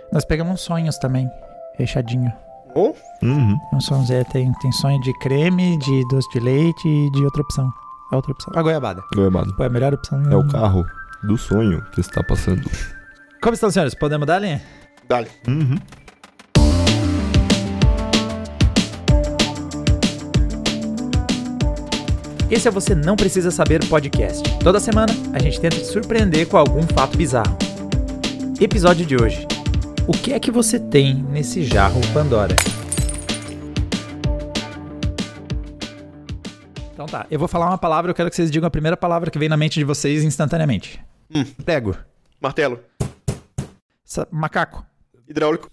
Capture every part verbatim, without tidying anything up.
Nós pegamos sonhos também, recheadinho. Oh? Uhum. Um sonzinho, tem, tem sonho de creme, de doce de leite e de outra opção. A outra opção. A goiabada. Goiabada. Pô, é a melhor opção. É o carro do sonho que está passando. Como estão, senhores? Podemos dar linha? Dale. Uhum. Esse é Você Não Precisa Saber podcast. Toda semana a gente tenta te surpreender com algum fato bizarro. Episódio de hoje. O que é que você tem nesse jarro Pandora? Então tá, eu vou falar uma palavra, eu quero que vocês digam a primeira palavra que vem na mente de vocês instantaneamente. Hum. Prego. Martelo. Sa- macaco. Hidráulico.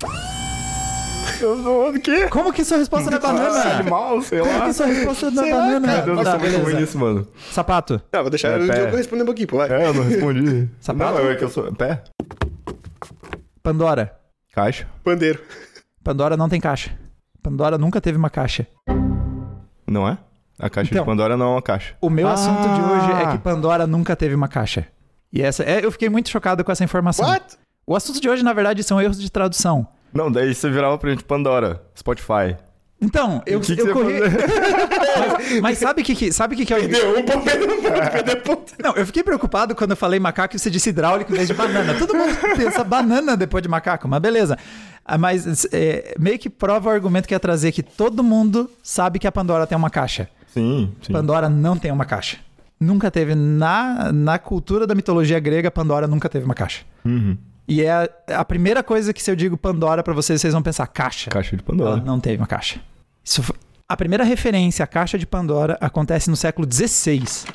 O quê? Como que sua resposta não é banana? Animal, sei Como lá. que sua resposta não é Sei lá, banana? cara. Meu Deus, eu Tá, sou muito ruim beleza. nisso, mano. Sapato. Ah, vou deixar É, o pé. Diogo responder um pouquinho, pô, vai. É, eu não respondi. Sapato? Não, é que eu sou... Pé? Pandora. Caixa? Pandeiro. Pandora não tem caixa. Pandora nunca teve uma caixa. Não é? A caixa Então. de Pandora não é uma caixa. O meu Ah. assunto de hoje é que Pandora nunca teve uma caixa. E essa, é, eu fiquei muito chocado com essa informação. What? O assunto de hoje, na verdade, são erros de tradução. Não, daí você virava pra gente Pandora, Spotify. Então, eu, O que que eu você corri... ia fazer? mas, mas sabe o que, que, sabe que, que é o... Deu um ponto, perdeu um ponto, perdeu ponto. Não, eu fiquei preocupado quando eu falei macaco e você disse hidráulico em vez de banana. Todo mundo pensa banana depois de macaco, mas beleza. Ah, Mas é, meio que prova o argumento que ia trazer que todo mundo sabe que a Pandora tem uma caixa. Sim, sim. Pandora não tem uma caixa. Nunca teve, na, na cultura da mitologia grega, Pandora nunca teve uma caixa. Uhum. E é a, a primeira coisa que se eu digo Pandora pra vocês, vocês vão pensar caixa. Caixa de Ela Pandora. não teve uma caixa. Isso foi... A primeira referência à caixa de Pandora acontece no século dezesseis,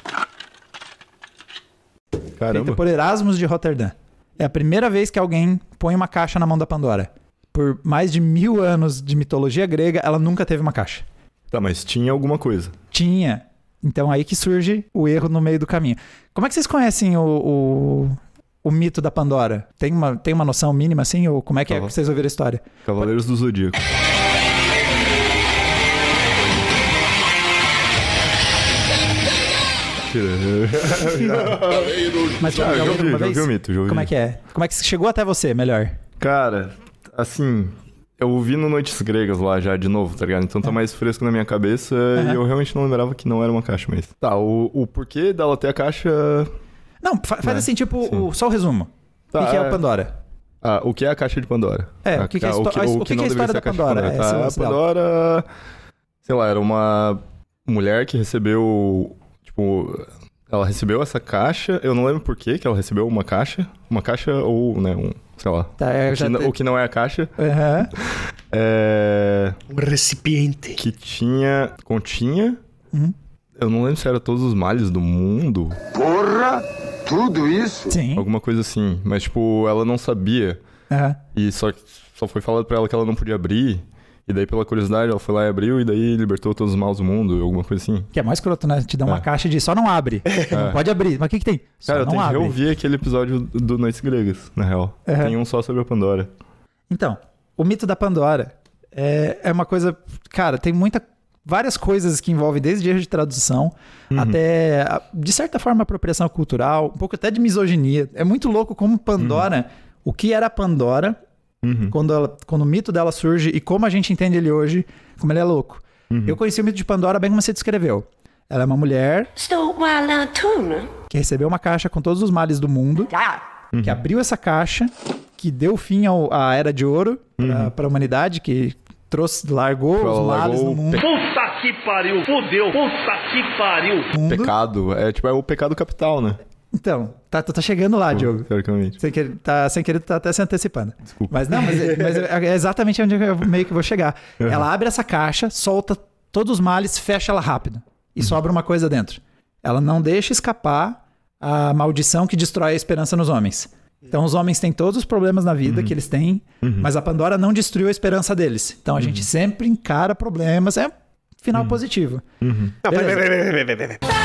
feita Caramba. por Erasmus de Roterdã. É a primeira vez que alguém põe uma caixa na mão da Pandora. Por mais de mil anos de mitologia grega, ela nunca teve uma caixa. Tá, mas tinha alguma coisa. Tinha. Então aí que surge o erro no meio do caminho. Como é que vocês conhecem o, o, o mito da Pandora? Tem uma, tem uma noção mínima assim? Ou como é que é Tá. que vocês ouviram a história? Cavaleiros do Zodíaco. Mas já, Ah, já já ouviram ouvi, uma já vez? ouvi o mito, já ouvi. Como é que é? Como é que chegou até você, melhor? Cara, assim, eu ouvi no Noites Gregas lá já de novo, tá ligado? Então tá mais fresco na minha cabeça Aham. e eu realmente não lembrava que não era uma caixa, mas... Tá, o, o porquê dela ter a caixa... Não, fa- faz É, assim, tipo, sim. o, só o resumo. Tá, o que, que é é- o Pandora? Ah, o que é a caixa de Pandora? É, a, o que que é a a- histó- a- o que que é a não história deveria ser da a caixa de Pandora? Tá, É, a esse dela. Pandora, sei lá, era uma mulher que recebeu, tipo... Ela recebeu essa caixa, eu não lembro por quê que ela recebeu uma caixa. Uma caixa ou, né, um... Sei lá. Tá, é, o, já que, n- te- o que não é a caixa. Aham. É... Um recipiente. Que tinha... Continha... Uhum. Eu não lembro se era todos os males do mundo. Porra! Tudo isso? Sim. Alguma coisa assim. Mas, tipo, ela não sabia. Aham. E só, só foi falado pra ela que ela não podia abrir. E daí, pela curiosidade, ela foi lá e abriu. E daí libertou todos os males do mundo. Alguma coisa assim. Que é mais escroto, né? Te dá uma É. caixa de só não abre. Não pode abrir. Mas o que que tem? Só Cara, eu não tenho que abre. reouvir aquele episódio do Noites Gregas, na real. Uhum. Tem um só sobre a Pandora. Então, o mito da Pandora é, é uma coisa... Cara, tem muita... Várias coisas que envolvem desde erro de tradução Uhum. até, de certa forma, apropriação cultural, um pouco até de misoginia. É muito louco como Pandora... O que era a Pandora... Uhum. Quando, ela, quando o mito dela surge e como a gente entende ele hoje, como ele é louco. Uhum. Eu conheci o mito de Pandora bem como você descreveu. Ela é uma mulher Estou lá tudo. que recebeu uma caixa com todos os males do mundo, Uhum. que abriu essa caixa, que deu fim ao- à Era de Ouro Uhum. para a humanidade, que trouxe, largou Ela os males largou no o mundo. Puta que pariu, fudeu, puta que pariu. mundo. Pecado. É tipo, é o pecado capital, né? Então, tá, tu tá chegando lá, Diogo. Teoricamente. Sem querer, tá, sem querer, tu tá até se antecipando. Desculpa. Mas não, mas, é- mas é exatamente onde eu meio que vou chegar. Uhum. Ela abre essa caixa, solta todos os males, fecha ela rápido. E sobra uma coisa dentro. Ela não deixa escapar a maldição que destrói a esperança nos homens. Então os homens têm todos os problemas na vida que eles têm, mas a Pandora não destruiu a esperança deles. Então a gente sempre encara problemas. É um final positivo. Não, peraí, Beleza. peraí, peraí, peraí, peraí, peraí.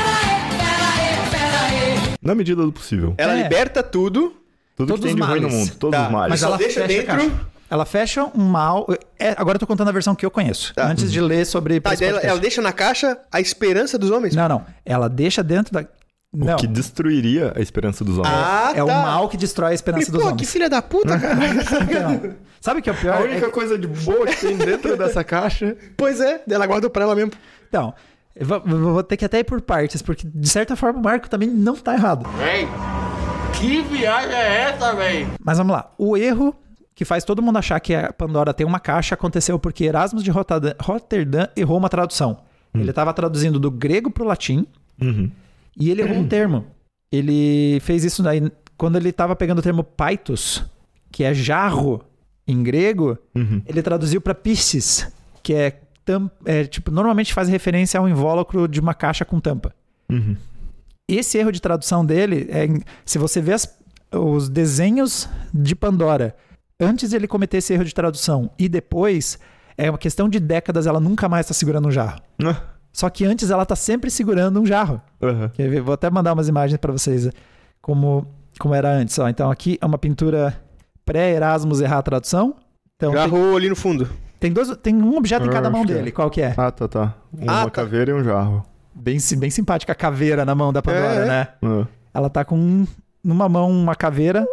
Na medida do possível. Ela É. liberta tudo, Tudo Todos que tem os de ruim no males. mundo. Todos Tá, os males. Mas só ela deixa fecha a dentro- caixa. Ela fecha um mal. É, agora eu tô contando a versão que eu conheço. Tá. Antes de ler sobre. tá, esse daí ela, podcast. ela deixa na caixa a esperança dos homens? Não, não. Ela deixa dentro da. Não. O que destruiria a esperança dos homens. Ah, É o tá. mal que destrói a esperança E, dos pô, homens. que filha da puta, cara. Então, sabe o que é o pior? A É única que- coisa de boa que tem dentro dessa caixa... Pois é, ela guardou pra ela mesmo. Então, eu vou, eu vou ter que até ir por partes, porque de certa forma o Marco também não tá errado. Véi, que viagem é essa, véi? Mas vamos lá. O erro que faz todo mundo achar que a Pandora tem uma caixa aconteceu porque Erasmus de Rotterdam, Rotterdam errou uma tradução. Ele estava traduzindo do grego pro latim Uhum. e ele errou um termo. Ele fez isso daí quando ele estava pegando o termo paitos, que é jarro em grego, Uhum. ele traduziu para piscis, que é, tam, é tipo, normalmente faz referência ao invólucro de uma caixa com tampa. Uhum. Esse erro de tradução dele, é, em- se você vê as- os desenhos de Pandora, antes de ele cometer esse erro de tradução e depois, é uma questão de décadas, ela nunca mais está segurando um jarro. Ah, Só que antes ela tá sempre segurando um jarro. aham. Quer ver? Vou até mandar umas imagens para vocês como, como era antes. Ó. Então aqui é uma pintura pré-Erasmus errar a tradução. Então tem, Jarrou ali no fundo. tem, dois, tem um objeto em cada Ah, mão acho que dele. é. Qual que é? Ah, tá, tá. Uma Ah, tá. caveira e um jarro. Bem, sim- bem simpática a caveira na mão da Pandora, É. né? Ah. Ela tá com um- numa mão uma caveira,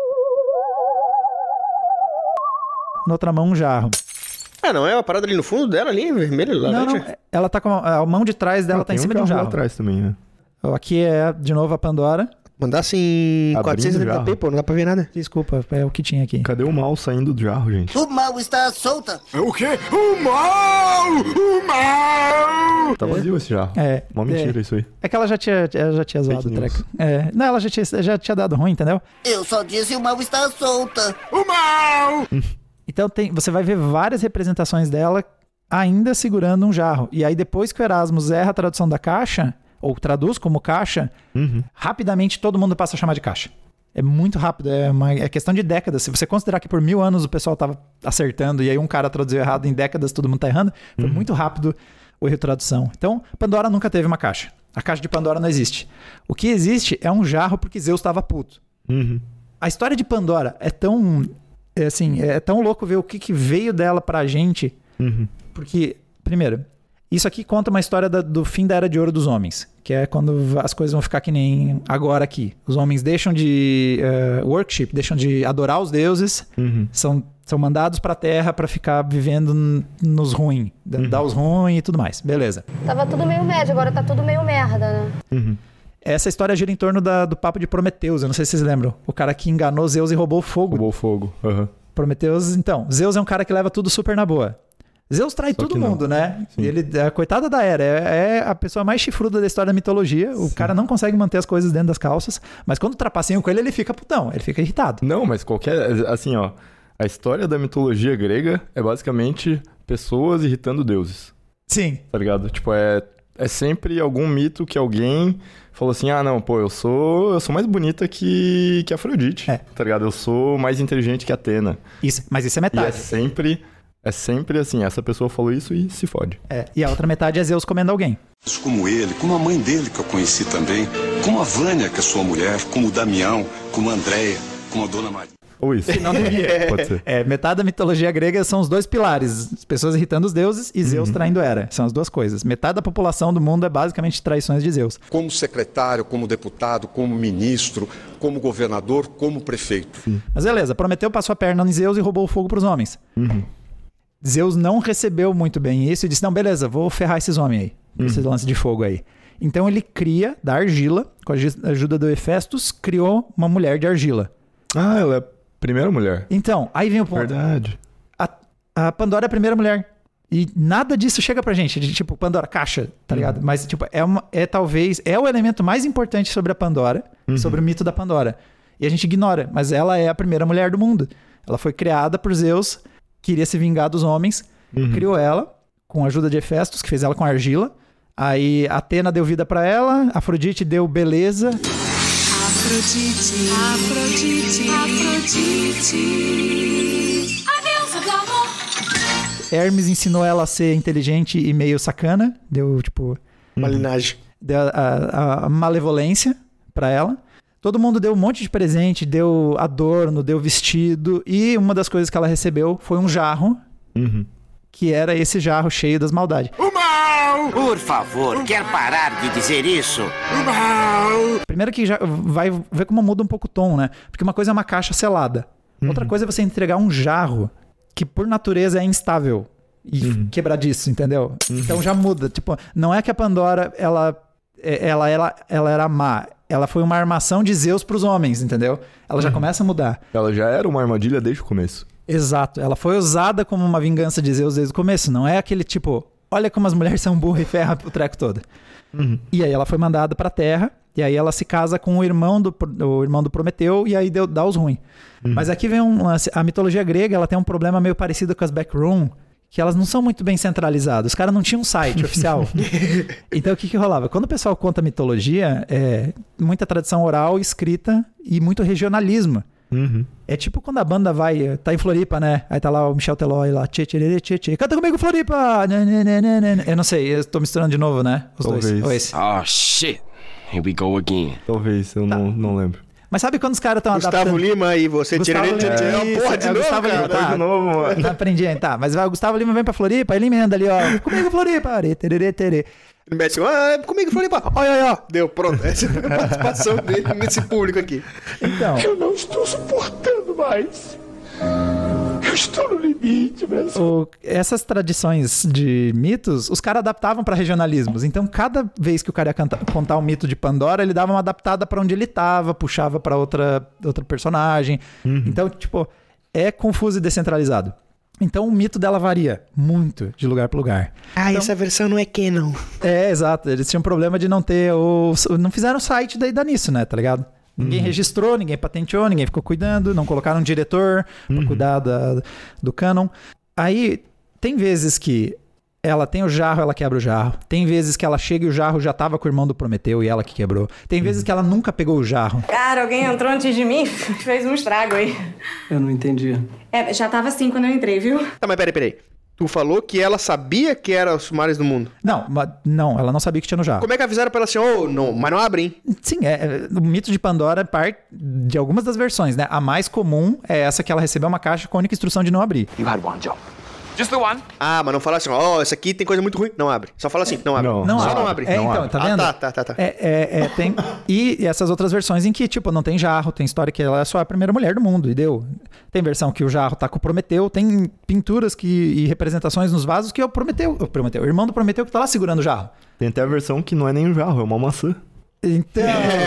na outra mão um jarro. Ah, não é uma parada ali no fundo dela, ali, vermelho, Não, laranja? não, ela tá com a, a mão de trás dela Ah, tá em tem cima um de um jarro lá jarro. atrás também, né? Ó, aqui é de novo a Pandora. Mandasse em Abrindo quatrocentos e oitenta p, jarro. pô, não dá pra ver nada. Desculpa, é o que tinha aqui. Cadê o mal saindo do jarro, gente? O mal está solta. O quê? O mal! O mal! Tá vazio esse jarro. É, Uma mentira isso aí. É que ela já tinha, ela já tinha zoado o Fake news. treco. É, não, ela já tinha, já tinha dado ruim, entendeu? Eu só disse o mal está solta. O mal! Então tem, você vai ver várias representações dela ainda segurando um jarro. E aí depois que o Erasmus erra a tradução da caixa, ou traduz como caixa, Uhum. rapidamente todo mundo passa a chamar de caixa. É muito rápido, é, uma, é questão de décadas. Se você considerar que por mil anos o pessoal tava acertando e aí um cara traduziu errado, em décadas todo mundo tá errando, foi muito rápido o erro de tradução. Então, Pandora nunca teve uma caixa. A caixa de Pandora não existe. O que existe é um jarro porque Zeus estava puto. Uhum. A história de Pandora é tão, é assim, é tão louco ver o que, que veio dela pra gente, Uhum. porque, primeiro, isso aqui conta uma história da- do fim da Era de Ouro dos Homens, que é quando as coisas vão ficar que nem agora aqui. Os homens deixam de eh, worship, deixam de adorar os deuses, Uhum. são, são mandados pra terra pra ficar vivendo n- nos ruins, dar os ruins e tudo mais. Beleza. Tava tudo meio médio, agora tá tudo meio merda, né? Uhum. Essa história gira em torno da- do papo de Prometeus, eu não sei se vocês lembram. O cara que enganou Zeus e roubou o fogo. Roubou o fogo. Aham. Prometeus, então, Zeus é um cara que leva tudo super na boa. Zeus trai Só todo que não. mundo, né? Sim. Ele é a coitada da Hera, é, é a pessoa mais chifruda da história da mitologia. O cara não consegue manter as coisas dentro das calças, mas quando trapaceiam com ele, ele fica putão, ele fica irritado. Não, mas qualquer... Assim, ó. A história da mitologia grega é basicamente pessoas irritando deuses. Sim. Tá ligado? Tipo, é... É sempre algum mito que alguém falou assim, ah, não, pô, eu sou eu sou mais bonita que, que Afrodite, É. tá ligado? Eu sou mais inteligente que Atena. Isso, mas isso é E é metade. sempre, é sempre assim, essa pessoa falou isso e se fode. É, e a outra metade é Zeus comendo alguém. Como ele, como a mãe dele que eu conheci também, como a Vânia, que é sua mulher, como o Damião, como a Andréia, como a Dona Maria. Ou isso. Não devia. Pode ser. É, metade da mitologia grega são os dois pilares: as pessoas irritando os deuses e Zeus Uhum. traindo Hera. São as duas coisas. Metade da população do mundo é basicamente traições de Zeus. Como secretário, como deputado, como ministro, como governador, como prefeito. Mas beleza, Prometeu passou a perna em Zeus e roubou o fogo pros homens. Uhum. Zeus não recebeu muito bem isso e disse: não, beleza, vou ferrar esses homens aí, Uhum. esse lance de fogo aí. Então ele cria da argila, com a gi- ajuda do Hefestos, criou uma mulher de argila. Ah, ela é a primeira mulher. Então, aí vem o ponto. Verdade. A, a Pandora é a primeira mulher. E nada disso chega pra gente, de tipo, Pandora, caixa, tá ligado? Mas, tipo, é, uma, é talvez, é o elemento mais importante sobre a Pandora, sobre o mito da Pandora. E a gente ignora, mas ela é a primeira mulher do mundo. Ela foi criada por Zeus, queria se vingar dos homens, criou ela, com a ajuda de Hefestos, que fez ela com argila. Aí Atena deu vida pra ela, Afrodite deu beleza. Afrodite, Afrodite, Afrodite. A deusa do amor. Hermes ensinou ela a ser inteligente e meio sacana, deu, tipo... Malinagem. Deu a, a- a malevolência pra ela. Todo mundo deu um monte de presente, deu adorno, deu vestido. E uma das coisas que ela recebeu foi um jarro Uhum. que era esse jarro cheio das maldades. O mal! Por favor, quer parar de dizer isso? O mal! Primeiro que já vai ver como muda um pouco o tom, né? Porque uma coisa é uma caixa selada. Uhum. Outra coisa é você entregar um jarro que por natureza é instável e uhum. quebradiço, entendeu? Uhum. Então já muda. Tipo, não é que a Pandora, ela, ela, ela, ela era má. Ela foi uma armação de Zeus pros homens, entendeu? Ela uhum. já começa a mudar. Ela já era uma armadilha desde o começo. Exato. Ela foi usada como uma vingança de Zeus desde o começo. Não é aquele tipo, olha como as mulheres são burras e ferra o treco todo. Uhum. E aí ela foi mandada pra Terra, e aí ela se casa com o irmão do, o irmão do Prometeu, e aí deu, dá os ruins. Uhum. Mas aqui vem um lance. A mitologia grega, ela tem um problema meio parecido com as backroom, que elas não são muito bem centralizadas. Os caras não tinham um site oficial. Então o que que rolava? Quando o pessoal conta mitologia, é muita tradição oral, escrita e muito regionalismo. Uhum. É tipo quando a banda vai, tá em Floripa, né? Aí tá lá o Michel Teló lá, tchê, tchê, tchê, tchê, canta comigo Floripa! Eu não sei, eu tô misturando de novo, né? Os Talvez. dois. Oh, shit. Here we go again. Talvez, eu tá. não, não lembro. Mas sabe quando os caras estão adaptando... Gustavo Lima e você Gustavo tira ele... Lima, É, porra, de é, novo, Gustavo cara. Lima, tá. de novo, mano. Aprendi, tá. Mas vai, o Gustavo Lima vem pra Floripa, ele emenda ali, ó. Comigo Floripa! Tererê, tererê. Ele mete assim, ah, comigo Floripa. Olha, olha, ó. Deu, pronto. Essa é a participação dele nesse público aqui. Então... Eu não estou suportando mais. Eu estou no limite, mesmo. O, essas tradições de mitos, os caras adaptavam para regionalismos. Então, cada vez que o cara ia canta, contar o mito de Pandora, ele dava uma adaptada para onde ele tava, puxava para outra, outra personagem. Uhum. Então, tipo, é confuso e descentralizado. Então, o mito dela varia muito de lugar para lugar. Ah, então, essa versão não é canon. É, exato. Eles tinham problema de não ter o... Não fizeram site daí dá nisso, né? Tá ligado? Ninguém uhum. registrou, ninguém patenteou, ninguém ficou cuidando, não colocaram um diretor uhum. pra cuidar da, do canon. Aí, tem vezes que ela tem o jarro, ela quebra o jarro. Tem vezes que ela chega e o jarro já tava com o irmão do Prometeu e ela que quebrou. Tem vezes uhum. que ela nunca pegou o jarro. Cara, alguém entrou antes de mim, fez um estrago aí. Eu não entendi. É, já tava assim quando eu entrei, viu? Tá, mas peraí, peraí. Tu falou que ela sabia que era os mares do mundo. Não, mas, não, ela não sabia que tinha no jarro. Como é que avisaram pra ela assim, ô, oh, não, mas não abre, hein? Sim, é, é, o mito de Pandora é parte de algumas das versões, né? A mais comum é essa que ela recebeu uma caixa com a única instrução de não abrir. You had one job. Just the one. Ah, mas não fala assim, ó, oh, essa aqui tem coisa muito ruim. Não abre. Só fala assim, não abre. Não, não Só abre. não abre. É, não então, abre. tá vendo? Ah, tá, tá, tá. tá. É, é, é, tem... E essas outras versões em que, tipo, não tem jarro, tem história que ela é só a primeira mulher do mundo, e deu. Tem versão que o jarro tá com o Prometeu, tem pinturas que, e representações nos vasos que é o Prometeu, o Prometeu, o irmão do Prometeu que tá lá segurando o jarro. Tem até a versão que não é nem um jarro, é uma maçã. Então,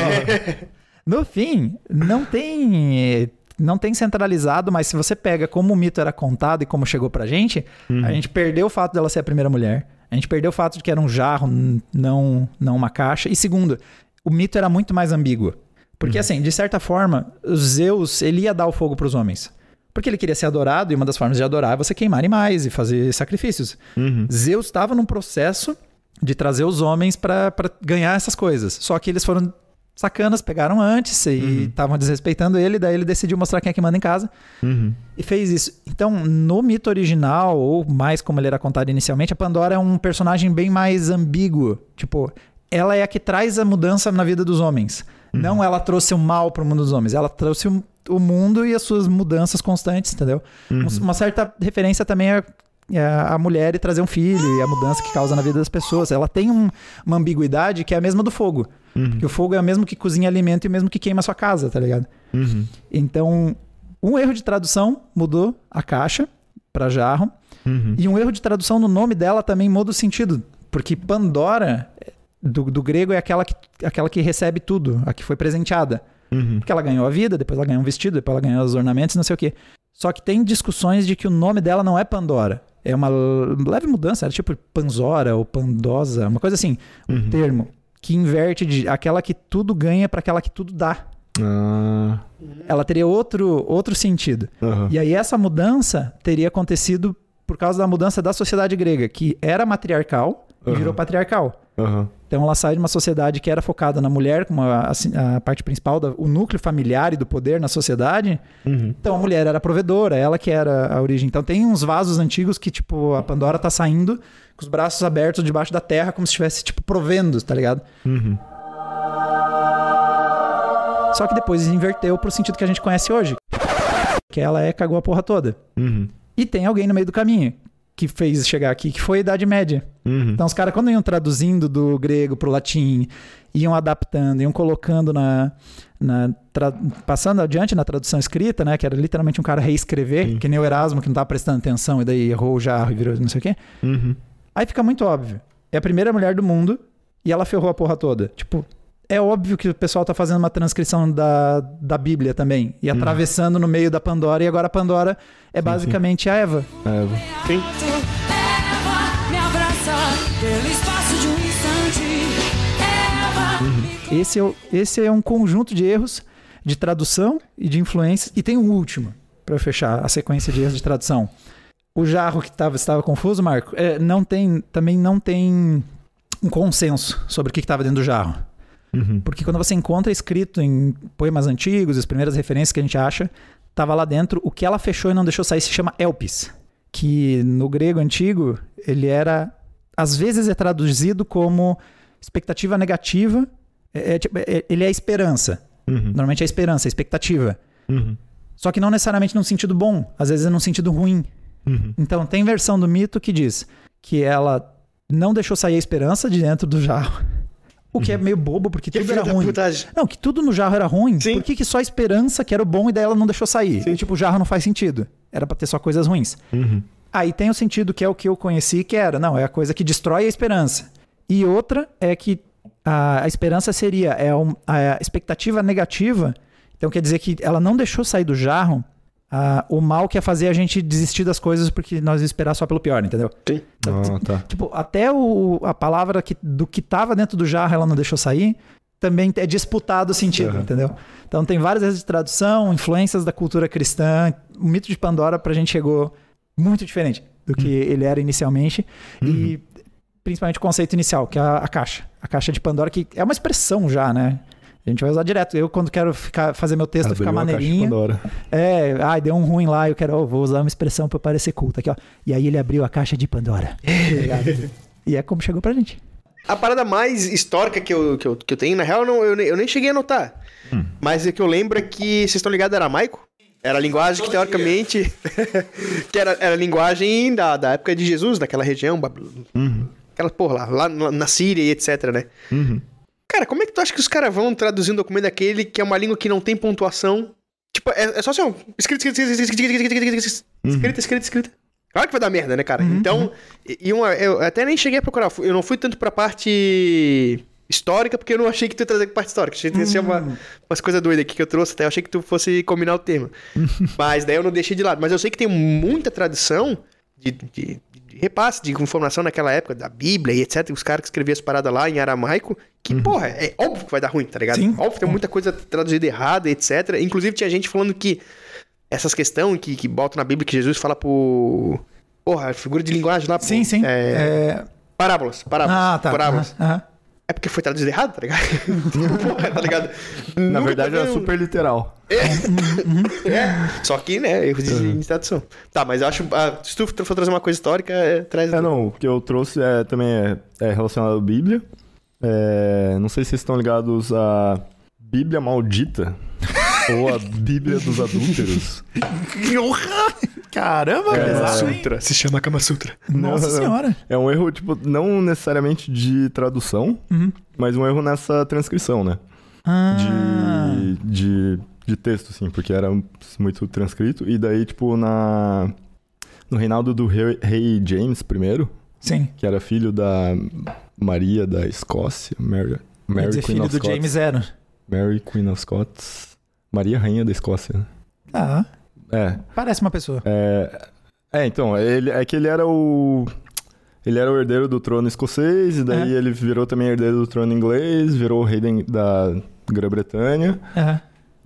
no fim, não tem... Não tem centralizado, mas se você pega como o mito era contado e como chegou pra gente, uhum. a gente perdeu o fato dela ser a primeira mulher. A gente perdeu o fato de que era um jarro, não, não uma caixa. E segundo, o mito era muito mais ambíguo. Porque uhum. assim, de certa forma, Zeus, ele ia dar o fogo pros homens. Porque ele queria ser adorado e uma das formas de adorar é você queimar animais e fazer sacrifícios. Uhum. Zeus estava num processo de trazer os homens pra, pra ganhar essas coisas. Só que eles foram... sacanas, pegaram antes e estavam uhum. desrespeitando ele, daí ele decidiu mostrar quem é que manda em casa uhum. e fez isso. Então, no mito original, ou mais como ele era contado inicialmente, a Pandora é um personagem bem mais ambíguo. Tipo, ela é a que traz a mudança na vida dos homens. Uhum. Não ela trouxe o mal pro mundo dos homens, ela trouxe o, o mundo e as suas mudanças constantes, entendeu? Uhum. Uma certa referência também é a mulher e trazer um filho e a mudança que causa na vida das pessoas. Ela tem um, uma ambiguidade que é a mesma do fogo. Uhum. Porque o fogo é o mesmo que cozinha alimento e o mesmo que queima a sua casa, tá ligado? Uhum. Então, um erro de tradução mudou a caixa para jarro. Uhum. E um erro de tradução no nome dela também muda o sentido. Porque Pandora, do, do grego, é aquela que, aquela que recebe tudo, a que foi presenteada. Uhum. Porque ela ganhou a vida, depois ela ganhou um vestido, depois ela ganhou os ornamentos, não sei o quê. Só que tem discussões de que o nome dela não é Pandora. É uma leve mudança, era tipo Panzora ou Pandosa, uma coisa assim, um uhum. termo que inverte de aquela que tudo ganha para aquela que tudo dá. Ah. Ela teria outro, outro sentido. Uhum. E aí essa mudança teria acontecido por causa da mudança da sociedade grega, que era matriarcal e uhum. virou patriarcal. Uhum. Então ela sai de uma sociedade que era focada na mulher como a, a, a parte principal, da, o núcleo familiar e do poder na sociedade. Uhum. Então a mulher era a provedora, ela que era a origem. Então tem uns vasos antigos que tipo a Pandora tá saindo com os braços abertos debaixo da terra como se estivesse tipo provendo, tá ligado? Uhum. Só que depois inverteu pro sentido que a gente conhece hoje, que ela é cagou a porra toda. Uhum. E tem alguém no meio do caminho, que fez chegar aqui, que foi a Idade Média. Uhum. Então, os caras, quando iam traduzindo do grego pro latim, iam adaptando, iam colocando na... na tra... passando adiante na tradução escrita, né? Que era literalmente um cara reescrever, Sim. que nem o Erasmo, que não tava prestando atenção, e daí errou o jarro e virou não sei o quê. Uhum. Aí fica muito óbvio. É a primeira mulher do mundo e ela ferrou a porra toda. Tipo, é óbvio que o pessoal tá fazendo uma transcrição da, da Bíblia também. E atravessando uhum. no meio da Pandora. E agora a Pandora é sim, basicamente sim. a Eva. A Eva. Sim. Eva, me abraça pelo espaço de um instante. Eva, uhum. esse, é, esse é um conjunto de erros de tradução e de influências. E tem um último, para fechar a sequência de erros de tradução. O jarro que tava, estava confuso, Marco, é, não tem, também não tem um consenso sobre o que estava dentro do jarro. Uhum. Porque quando você encontra escrito em poemas antigos, as primeiras referências que a gente acha, estava lá dentro, o que ela fechou e não deixou sair se chama elpis, que no grego antigo, ele era, às vezes é traduzido como expectativa negativa, é, é, ele é esperança. Uhum. Normalmente é esperança, é expectativa. Uhum. Só que não necessariamente num sentido bom, às vezes é num sentido ruim. Uhum. Então tem versão do mito que diz que ela não deixou sair a esperança de dentro do jarro. O que uhum. é meio bobo, porque que tudo era ruim. Putagem. Não, que tudo no jarro era ruim. Sim. Por que, que só a esperança, que era o bom, e daí ela não deixou sair? Sim. E, tipo, o jarro não faz sentido. Era pra ter só coisas ruins. Uhum. Aí tem o sentido que é o que eu conheci, que era, não, é a coisa que destrói a esperança. E outra é que a, a esperança seria é um, a expectativa negativa. Então quer dizer que ela não deixou sair do jarro Uh, o mal que é fazer a gente desistir das coisas porque nós ia esperar só pelo pior, entendeu? Sim. Então, ah, tá. Tipo, até o, a palavra que, do que tava dentro do jarro ela não deixou sair, também é disputado o sentido, uhum. entendeu? Então tem várias vezes de tradução, influências da cultura cristã. O mito de Pandora pra gente chegou muito diferente do que uhum. ele era inicialmente. Uhum. E principalmente o conceito inicial, que é a, a caixa. A caixa de Pandora, que é uma expressão já, né? A gente vai usar direto. Eu, quando quero ficar, fazer meu texto, ficar maneirinho. É, ai, deu um ruim lá, eu quero, oh, vou usar uma expressão pra parecer culto aqui, ó. E aí ele abriu a caixa de Pandora. E é como chegou pra gente. A parada mais histórica que eu, que eu, que eu tenho, na real, não, eu, nem, eu nem cheguei a notar. Hum. Mas é que eu lembro é que vocês estão ligados a aramaico? Era a linguagem que, teoricamente, que era, era a linguagem da, da época de Jesus, daquela região, uhum. aquela porra lá, lá na Síria e etc, né? Uhum. Cara, como é que tu acha que os caras vão traduzir um documento daquele que é uma língua que não tem pontuação? Tipo, é, é só assim, ó, escrita, escrita, escrita, escrita, escrita, escrita, uhum. escrita, escrita, escrita. Claro que vai dar merda, né, cara? Uhum. Então, e uma, eu até nem cheguei a procurar, eu não fui tanto pra parte histórica, porque eu não achei que tu ia trazer parte histórica. Achei que ia ser uma, umas coisas doidas aqui que eu trouxe, até eu achei que tu fosse combinar o tema. Mas daí eu não deixei de lado. Mas eu sei que tem muita tradição de... de repasse de informação naquela época, da Bíblia e etcétera. Os caras que escreviam as paradas lá em aramaico, que, uhum. porra, é óbvio que vai dar ruim, tá ligado? Sim. Óbvio que tem muita coisa traduzida errada, etcétera. Inclusive tinha gente falando que essas questões que, que botam na Bíblia que Jesus fala por... Porra, figura de linguagem lá. Sim, pô, sim. É... É... Parábolas, parábolas. Ah, tá. Parábolas. Uhum. É porque foi traduzido errado, tá ligado? Porra, tá ligado? Na Nunca verdade era um... super literal. É. é. Só que, né, erro de, uhum. de tradução. Tá, mas eu acho... Ah, se tu for trazer uma coisa histórica, é, traz... É, não, o que eu trouxe é, também é, é relacionado à Bíblia. É, não sei se vocês estão ligados à Bíblia Maldita ou a Bíblia dos Adúlteros. Caramba, é, Kama Sutra. Se chama Kama Sutra. Nossa não, senhora. É um erro, tipo, não necessariamente de tradução, uhum. mas um erro nessa transcrição, né? Ah. De, de, de texto, assim, porque era muito transcrito. E daí, tipo, na no reinado do rei, rei James I, sim. que era filho da Maria da Escócia, Mary, Mary dizer, Queen filho of do Scots. James era. Mary Queen of Scots. Maria Rainha da Escócia, né? Ah. É. Parece uma pessoa. É, é então, ele, é que ele era o... Ele era o herdeiro do trono escocês, e daí é. ele virou também herdeiro do trono inglês, virou o rei da Grã-Bretanha. É.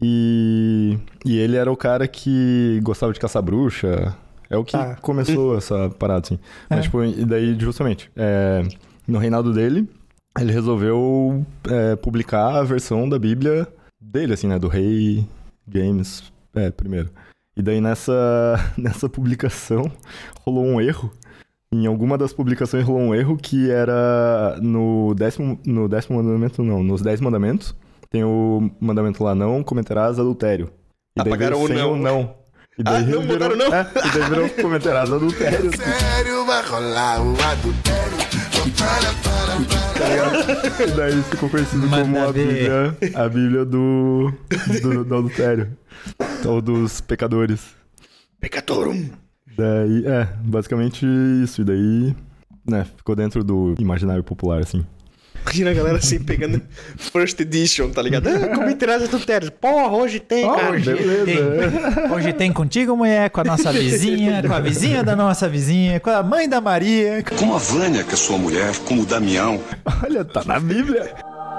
E, e ele era o cara que gostava de caçar bruxa. É o que ah. começou essa parada, assim. É. Mas, tipo, e daí, justamente, é, no reinado dele, ele resolveu é, publicar a versão da Bíblia dele, assim, né? Do rei James é, primeiro. E daí nessa, nessa publicação rolou um erro. Em alguma das publicações rolou um erro que era no décimo, no décimo mandamento, não, nos dez mandamentos. Tem o mandamento lá, não cometerás adultério. E daí apagaram veio sem o não. o não. E daí Ah, não virou, botaram, não? É, e daí virou comentário adultério. Sério, vai rolar um adultério. Para, para, para. E daí ficou conhecido Manda como a ver. Bíblia, a Bíblia do, do, do adultério. Ou dos pecadores. Pecatorum. Daí, é, basicamente isso. E daí, né, ficou dentro do imaginário popular, assim. Imagina a galera assim, pegando First Edition, tá ligado? Ah, comentários adultérios. Porra, hoje tem, cara. Hoje tem, hoje tem contigo, mulher, com a nossa vizinha, com a vizinha da nossa vizinha, com a mãe da Maria. Como a Vânia, que é sua mulher, como o Damião. Olha, tá na Bíblia.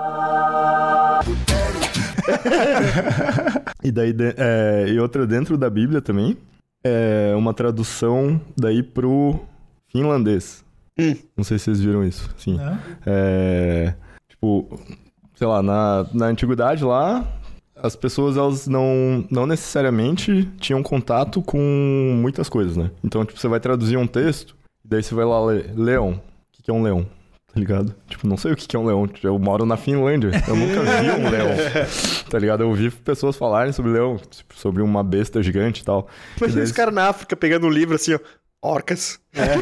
E daí, de- é, e outra dentro da Bíblia também, é uma tradução daí pro finlandês. Hum. Não sei se vocês viram isso. Sim. Não? É, tipo, sei lá, na, na antiguidade lá, as pessoas elas não, não necessariamente tinham contato com muitas coisas, né? Então, tipo, você vai traduzir um texto, daí você vai lá ler leão. O que que é um leão? Tá ligado? Tipo, não sei o que que é um leão. Eu moro na Finlândia. Eu nunca vi um leão. Tá ligado? Eu ouvi pessoas falarem sobre leão, tipo, sobre uma besta gigante e tal. Imagina E esse daí- cara na África pegando um livro assim, ó. Orcas.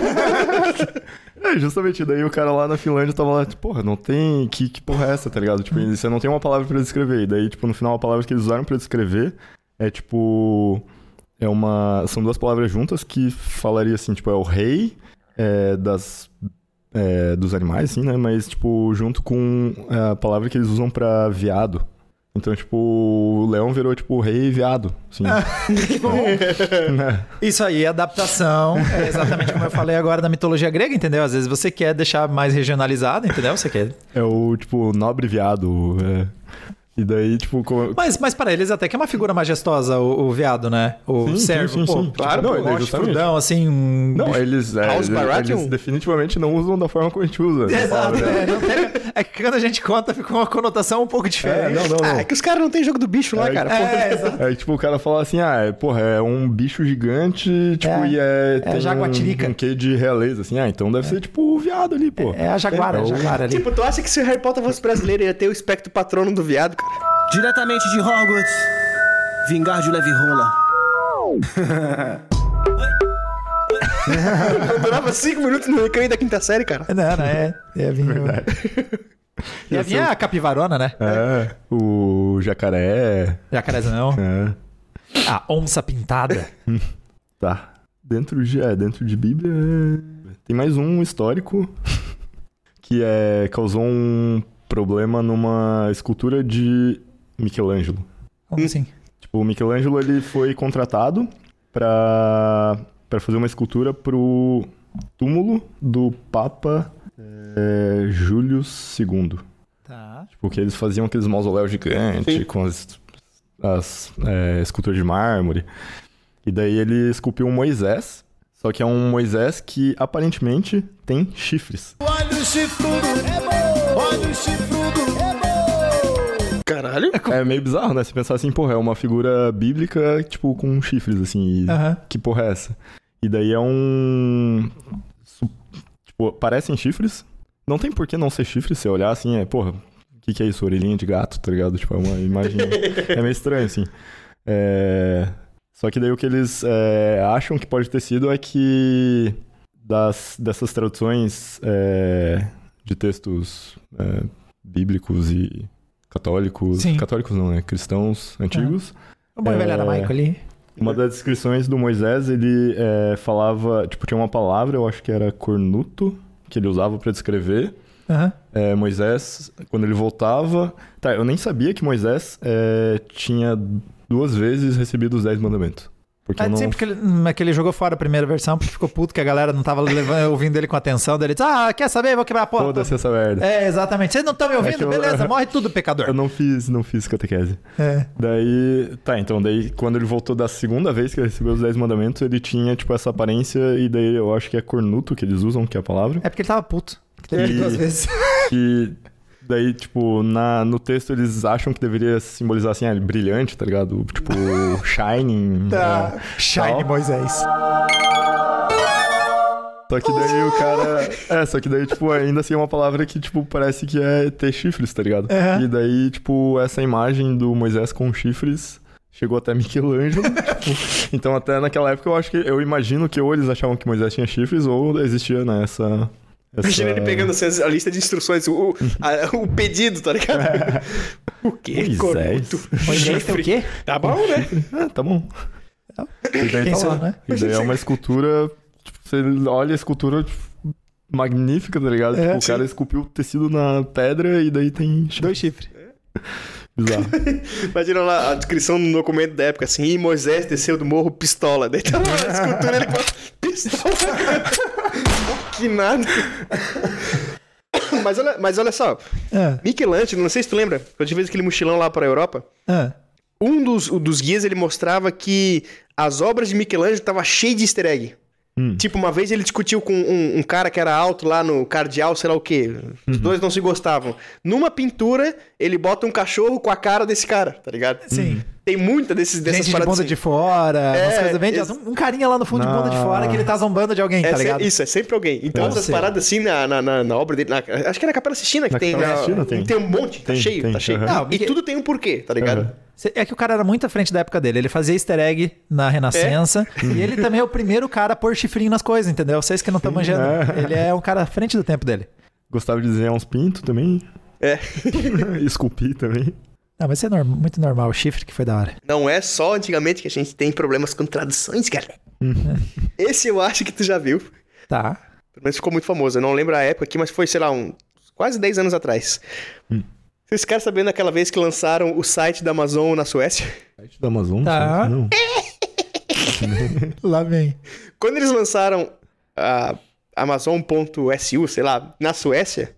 É, justamente, daí o cara lá na Finlândia tava lá, tipo, porra, não tem... Que, que porra é essa, tá ligado? Tipo, você não tem uma palavra pra descrever. E daí, tipo, no final, a palavra que eles usaram pra descrever é, tipo... É uma... São duas palavras juntas que falaria assim, tipo, é o rei é, das... É, dos animais, assim, né? Mas, tipo, junto com a palavra que eles usam pra viado. Então, tipo, o leão virou, tipo, rei viado, assim. Que bom. É. Isso aí é adaptação, é exatamente como eu falei agora da mitologia grega, entendeu? Às vezes você quer deixar mais regionalizado, entendeu? Você quer... É o, tipo, nobre viado, é. E daí, tipo... como- Mas, mas para eles até que é uma figura majestosa o, o viado, né? O Sim, servo, sim, sim, pô. sim. Claro, Não, pô, ele Forte, justamente. frudão, assim... um Não, bicho- eles, é, House eles, Baratheon? eles definitivamente não usam da forma como a gente usa. essa Exato, palavra, né? é, não tem- é que quando a gente conta fica uma conotação um pouco É, diferente. não, não, não. Ah, é que os caras não tem jogo do bicho lá, É, cara. É, exato. Aí, tipo, o cara fala assim, ah, é, porra, é um bicho gigante, tipo, É, e é... é tem jaguatirica. um, um quê de realeza, assim. Ah, então deve ser, tipo, o viado ali, pô. É a jaguara, É, a o- jaguara ali. Tipo, tu acha que se o Harry Potter fosse brasileiro ia ter o espectro patrono do viado, cara? Diretamente de Hogwarts, Vingardio Leviola. Eu durava cinco minutos no recreio da quinta série, cara. Não, não, é. É vinho. E a vinha é a capivarona, né? É, o jacaré... Jacarezão. É. A onça pintada. Tá. Dentro de, é, dentro de Bíblia, é... tem mais um histórico que é, causou um problema numa escultura de Michelangelo. Como assim? Tipo, o Michelangelo ele foi contratado pra, pra fazer uma escultura pro túmulo do Papa é, Júlio segundo. Tá. Tipo, que eles faziam aqueles mausoléus gigantes com as, as é, esculturas de mármore. E daí ele esculpiu um Moisés, só que é um Moisés que aparentemente tem chifres. Olha o chifrudo, é bom. Olha o chifrudo, é bom. Caralho. É meio bizarro, né? Você pensar assim, porra, é uma figura bíblica, tipo, com chifres, assim. E Aham. que porra é essa? E daí é um... su- Tipo, parecem chifres. Não tem por que não ser chifres, se olhar assim, é, porra, o que que é isso? Orelhinha de gato, tá ligado? Tipo, é uma imagem... é meio estranho, assim. É... Só que daí o que eles é, acham que pode ter sido é que das, dessas traduções é, de textos é, bíblicos e católicos... Sim. Católicos não, né? Cristãos antigos. O bom e velho aramaico ali. Uma das descrições do Moisés, ele é, falava... Tipo, tinha uma palavra, eu acho que era cornuto, que ele usava pra descrever. Aham. É, Moisés, quando ele voltava... Tá, eu nem sabia que Moisés é, tinha duas vezes recebido os dez mandamentos. Porque eu Mas não... sempre que ele, hum, é que ele jogou fora a primeira versão porque ficou puto que a galera não tava levando, ouvindo ele com atenção. Daí ele disse, ah, quer saber? Vou quebrar a porra. Foda-se essa merda. É, exatamente. Vocês não estão me É ouvindo? que eu- Beleza, morre tudo, pecador. Eu não fiz, não fiz catequese. É. Daí, tá, então daí quando ele voltou da segunda vez que ele recebeu os dez mandamentos, ele tinha, tipo, essa aparência e daí eu acho que é cornuto que eles usam, que é a palavra. É porque ele tava puto. Que teve E- duas vezes. Que daí, tipo, na, no texto eles acham que deveria simbolizar assim, ah, brilhante, tá ligado? Tipo, shining. Tá. é, Shine tal. Moisés. Só que daí o cara. É, só que daí, tipo, ainda assim é uma palavra que, tipo, parece que é ter chifres, tá ligado? Uhum. E daí, tipo, essa imagem do Moisés com chifres chegou até Michelangelo. Tipo, então, até naquela época, eu acho que... Eu imagino que ou eles achavam que Moisés tinha chifres, ou existia, né, essa... essa... Imagina ele pegando assim, a lista de instruções, o, a, o pedido, tá ligado? É. O quê? Moisés. Moisés tem o quê? Tá bom, né? Ah, tá bom. E daí tá lá, né? E daí é uma escultura... Tipo, você olha a escultura... Tipo, magnífica, tá ligado? É, tipo, o cara esculpiu o tecido na pedra e daí tem... Dois chifres. É. Bizarro. Imagina lá a descrição no documento da época, assim, e Moisés desceu do morro pistola. Daí tá lá a escultura, ele com pistola. Que nada. Mas olha, mas olha só, é. Michelangelo, não sei se tu lembra, quando a gente fez aquele mochilão lá pra Europa, é. um dos, dos guias, ele mostrava que as obras de Michelangelo estavam cheias de easter egg. Hum. Tipo, uma vez ele discutiu com um, um cara que era alto lá no cardeal, sei lá o quê. Os uhum. dois não se gostavam. Numa pintura, ele bota um cachorro com a cara desse cara, tá ligado? Sim. Tem muita desses, dessas gente paradas de bunda assim. De fora, é, umas coisas bem... Esse... Um carinha lá no fundo não. de bunda de fora que ele tá zombando de alguém, é tá ligado? Se... Isso, é sempre alguém. Então eu essas sei. paradas assim na, na, na, na obra dele... Na... Acho que é na Capela Sistina que na tem, na... Sistina, tem. Tem um monte, tem, tá cheio, tem, tá cheio. Uhum. Não, e tudo tem um porquê, tá ligado? Uhum. É que o cara era muito à frente da época dele. Ele fazia easter egg na Renascença. É. E ele também é o primeiro cara a pôr chifrinho nas coisas, entendeu? Vocês que não estão manjando. É. Ele é um cara à frente do tempo dele. Gostava de desenhar uns pintos também. É. Esculpir também. Não, mas isso é norm- muito normal. O chifre que foi da hora. Não é só antigamente que a gente tem problemas com traduções, cara. Uhum. Esse eu acho que tu já viu. Tá. Pelo menos ficou muito famoso. Eu não lembro a época aqui, mas foi, sei lá, um, quase dez anos atrás. Hum. Vocês querem saber daquela vez que lançaram o site da Amazon na Suécia? O site da Amazon? Tá. Não. Lá vem. Quando eles lançaram a Amazon ponto S U, sei lá, na Suécia,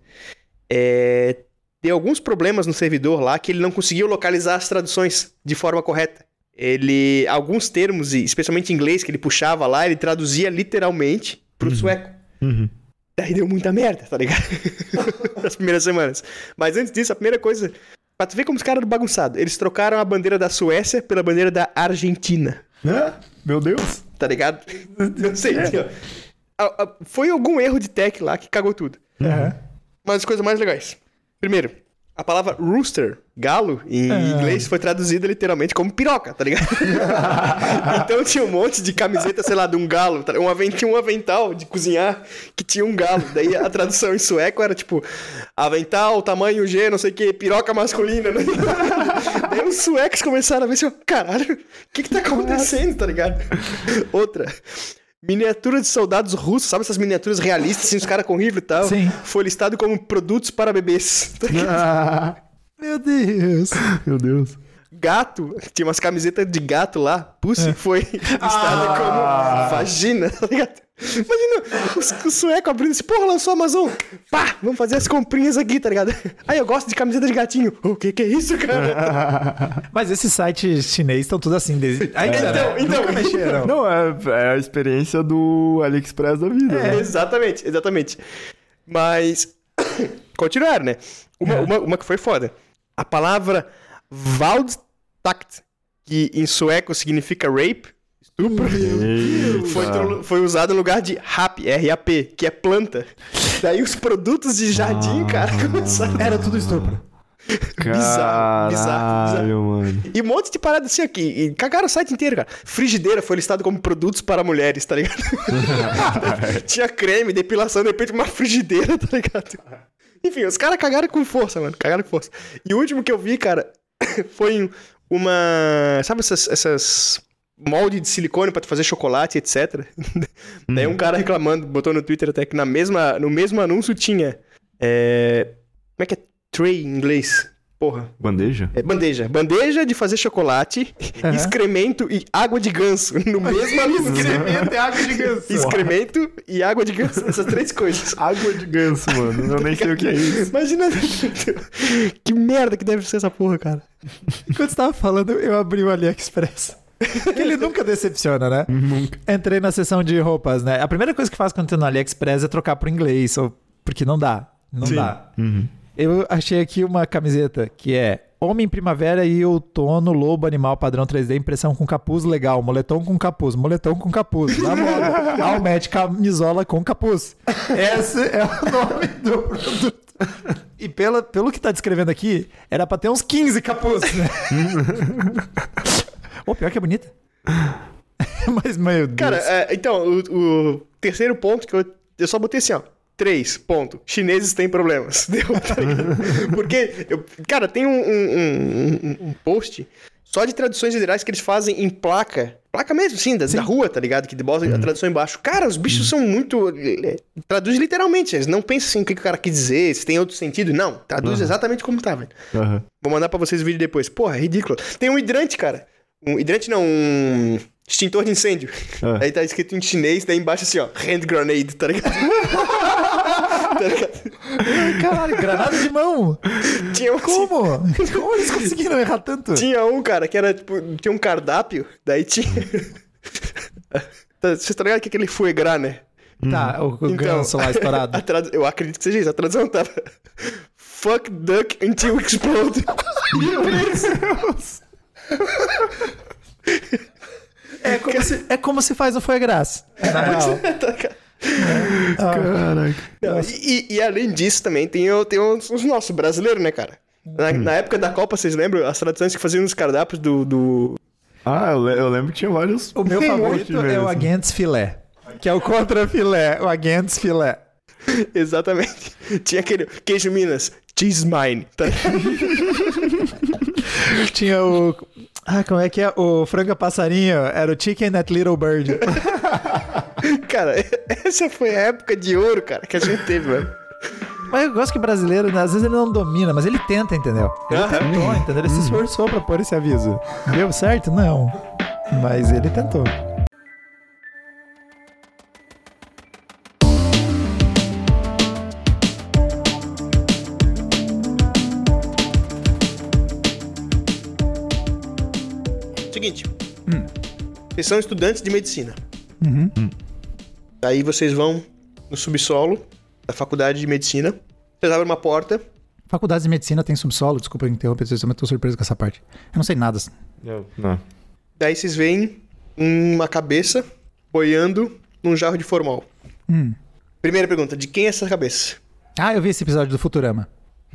é, deu alguns problemas no servidor lá que ele não conseguiu localizar as traduções de forma correta. Ele, alguns termos, especialmente em inglês, que ele puxava lá, ele traduzia literalmente pro uhum. sueco. Uhum. Daí deu muita merda, tá ligado? Nas primeiras semanas. Mas antes disso, a primeira coisa... Pra tu ver como os caras eram bagunçados. Eles trocaram a bandeira da Suécia pela bandeira da Argentina. É? Meu Deus. Tá ligado? Não sei. É. Foi algum erro de tech lá que cagou tudo. Uhum. Mas as coisas mais legais. Primeiro, a palavra rooster, galo, em é. inglês, foi traduzida literalmente como piroca, tá ligado? Então tinha um monte de camiseta, sei lá, de um galo. Um avent... Tinha um avental de cozinhar que tinha um galo. Daí a tradução em sueco era tipo, avental, tamanho G, não sei o que, piroca masculina. Né? Daí os suecos começaram a ver assim, caralho, o que que tá acontecendo, tá ligado? Outra... Miniatura de soldados russos, sabe essas miniaturas realistas, assim, os caras com rifle e tal? Sim. Foi listado como produtos para bebês. Ah, meu Deus. Meu Deus. Gato, tinha umas camisetas de gato lá, pussy, é. foi listado ah. como vagina, tá ligado? Imagina, os, os suecos abrindo esse, porra, lançou a Amazon. Pá, vamos fazer as comprinhas aqui, tá ligado? Aí eu gosto de camiseta de gatinho. O que que é isso, cara? Mas esses sites chineses estão tudo assim. Desde... Ainda é, então, então. Nunca mexeram. Não, é, é a experiência do AliExpress da vida. É, né? Exatamente, exatamente. Mas, continuaram, né? Uma, é. uma, uma que foi foda. A palavra Valdtakt, que em sueco significa rape, estupro, foi, foi usado no lugar de rap, R A P, que é planta. Daí os produtos de jardim, ah, cara, começaram... Era tudo estupro. Bizarro, bizarro, bizarro. Mano. E um monte de parada assim aqui. E cagaram o site inteiro, cara. Frigideira foi listado como produtos para mulheres, tá ligado? Tinha creme, depilação, de repente uma frigideira, tá ligado? Enfim, os caras cagaram com força, mano. Cagaram com força. E o último que eu vi, cara, foi uma... Sabe essas... essas... molde de silicone pra tu fazer chocolate, etcétera. Hum. Daí um cara reclamando, botou no Twitter até que na mesma, no mesmo anúncio tinha... É... Como é que é? Tray em inglês. Porra. Bandeja? É, bandeja. Bandeja de fazer chocolate, uhum. excremento e água de ganso. No mesmo anúncio. Excremento e água de ganso. Excremento e água de ganso. Essas três coisas. Água de ganso, mano. Eu nem sei o que é isso. Imagina... Que merda que deve ser essa porra, cara. Enquanto você tava falando, eu abri o AliExpress. Ele nunca decepciona, né? Nunca. Entrei na seção de roupas, né? A primeira coisa que faz quando eu tô no AliExpress é trocar pro inglês, ou... porque não dá. Não Sim. dá. Uhum. Eu achei aqui uma camiseta que é Homem Primavera e Outono, Lobo Animal Padrão três D, impressão com capuz legal, moletom com capuz, moletom com capuz, na moda, Almet camisola com capuz. Esse é o nome do produto. E pela, pelo que tá descrevendo aqui, era pra ter uns quinze capuz, né? Ô, pior que é bonita. Mas, meu Deus. Cara, é, então, o, o terceiro ponto que eu, eu só botei assim, ó. Três, ponto. Chineses têm problemas. Deu, tá ligado? Porque, eu, cara, tem um, um, um, um post só de traduções literais que eles fazem em placa. Placa mesmo, sim, da, da rua, tá ligado? Que bota hum. a tradução embaixo. Cara, os bichos hum. são muito... É, traduz literalmente. Eles não pensam assim o que, que o cara quis dizer, se tem outro sentido. Não, traduz uhum. exatamente como tá, velho. Uhum. Vou mandar pra vocês o vídeo depois. Porra, é ridículo. Tem um hidrante, cara. Um hidrante não, um extintor de incêndio. Uhum. Aí tá escrito em chinês, daí embaixo assim, ó. Hand grenade, tá ligado? Tá ligado? Ai, caralho, granada de mão. Tinha um, Como? Como eles conseguiram errar tanto? Tinha um, cara, que era tipo, tinha um cardápio, daí tinha... Vocês estão ligados que aquele foie gras, né? Tá, o, o então, ganso lá estourado. A trad... Eu acredito que seja isso, a tradução tava... Fuck duck until explode. Meu Deus! É como, se, é como se faz o foie gras. Na real. Caraca. Não, e, e além disso também tem, tem os, os nossos brasileiros, né, cara? Na, hum. na época da Copa, vocês lembram? As traduções que faziam nos cardápios do... do... Ah, eu, eu lembro que tinha vários... O meu favorito é o Agents Filé, que é o contra filé, o Agents Filé. Exatamente. Tinha aquele queijo Minas, cheese mine. Tá? Tinha o... Ah, como é que é? O frango passarinho era o Chicken at Little Bird. Cara, essa foi a época de ouro, cara, que a gente teve, mano. Mas eu gosto que brasileiro, né, às vezes ele não domina, mas ele tenta, entendeu? Ele uhum. tentou, entendeu? Ele se esforçou pra pôr esse aviso. Deu certo? Não. Mas ele tentou. Seguinte. Hum. Vocês são estudantes de medicina. Uhum. Hum. Aí vocês vão no subsolo da faculdade de medicina. Vocês abrem uma porta. Faculdade de medicina tem subsolo? Desculpa interromper, eu tô surpreso com essa parte. Eu não sei nada. Não. não. Daí vocês veem uma cabeça boiando num jarro de formol. Hum. Primeira pergunta, de quem é essa cabeça? Ah, eu vi esse episódio do Futurama.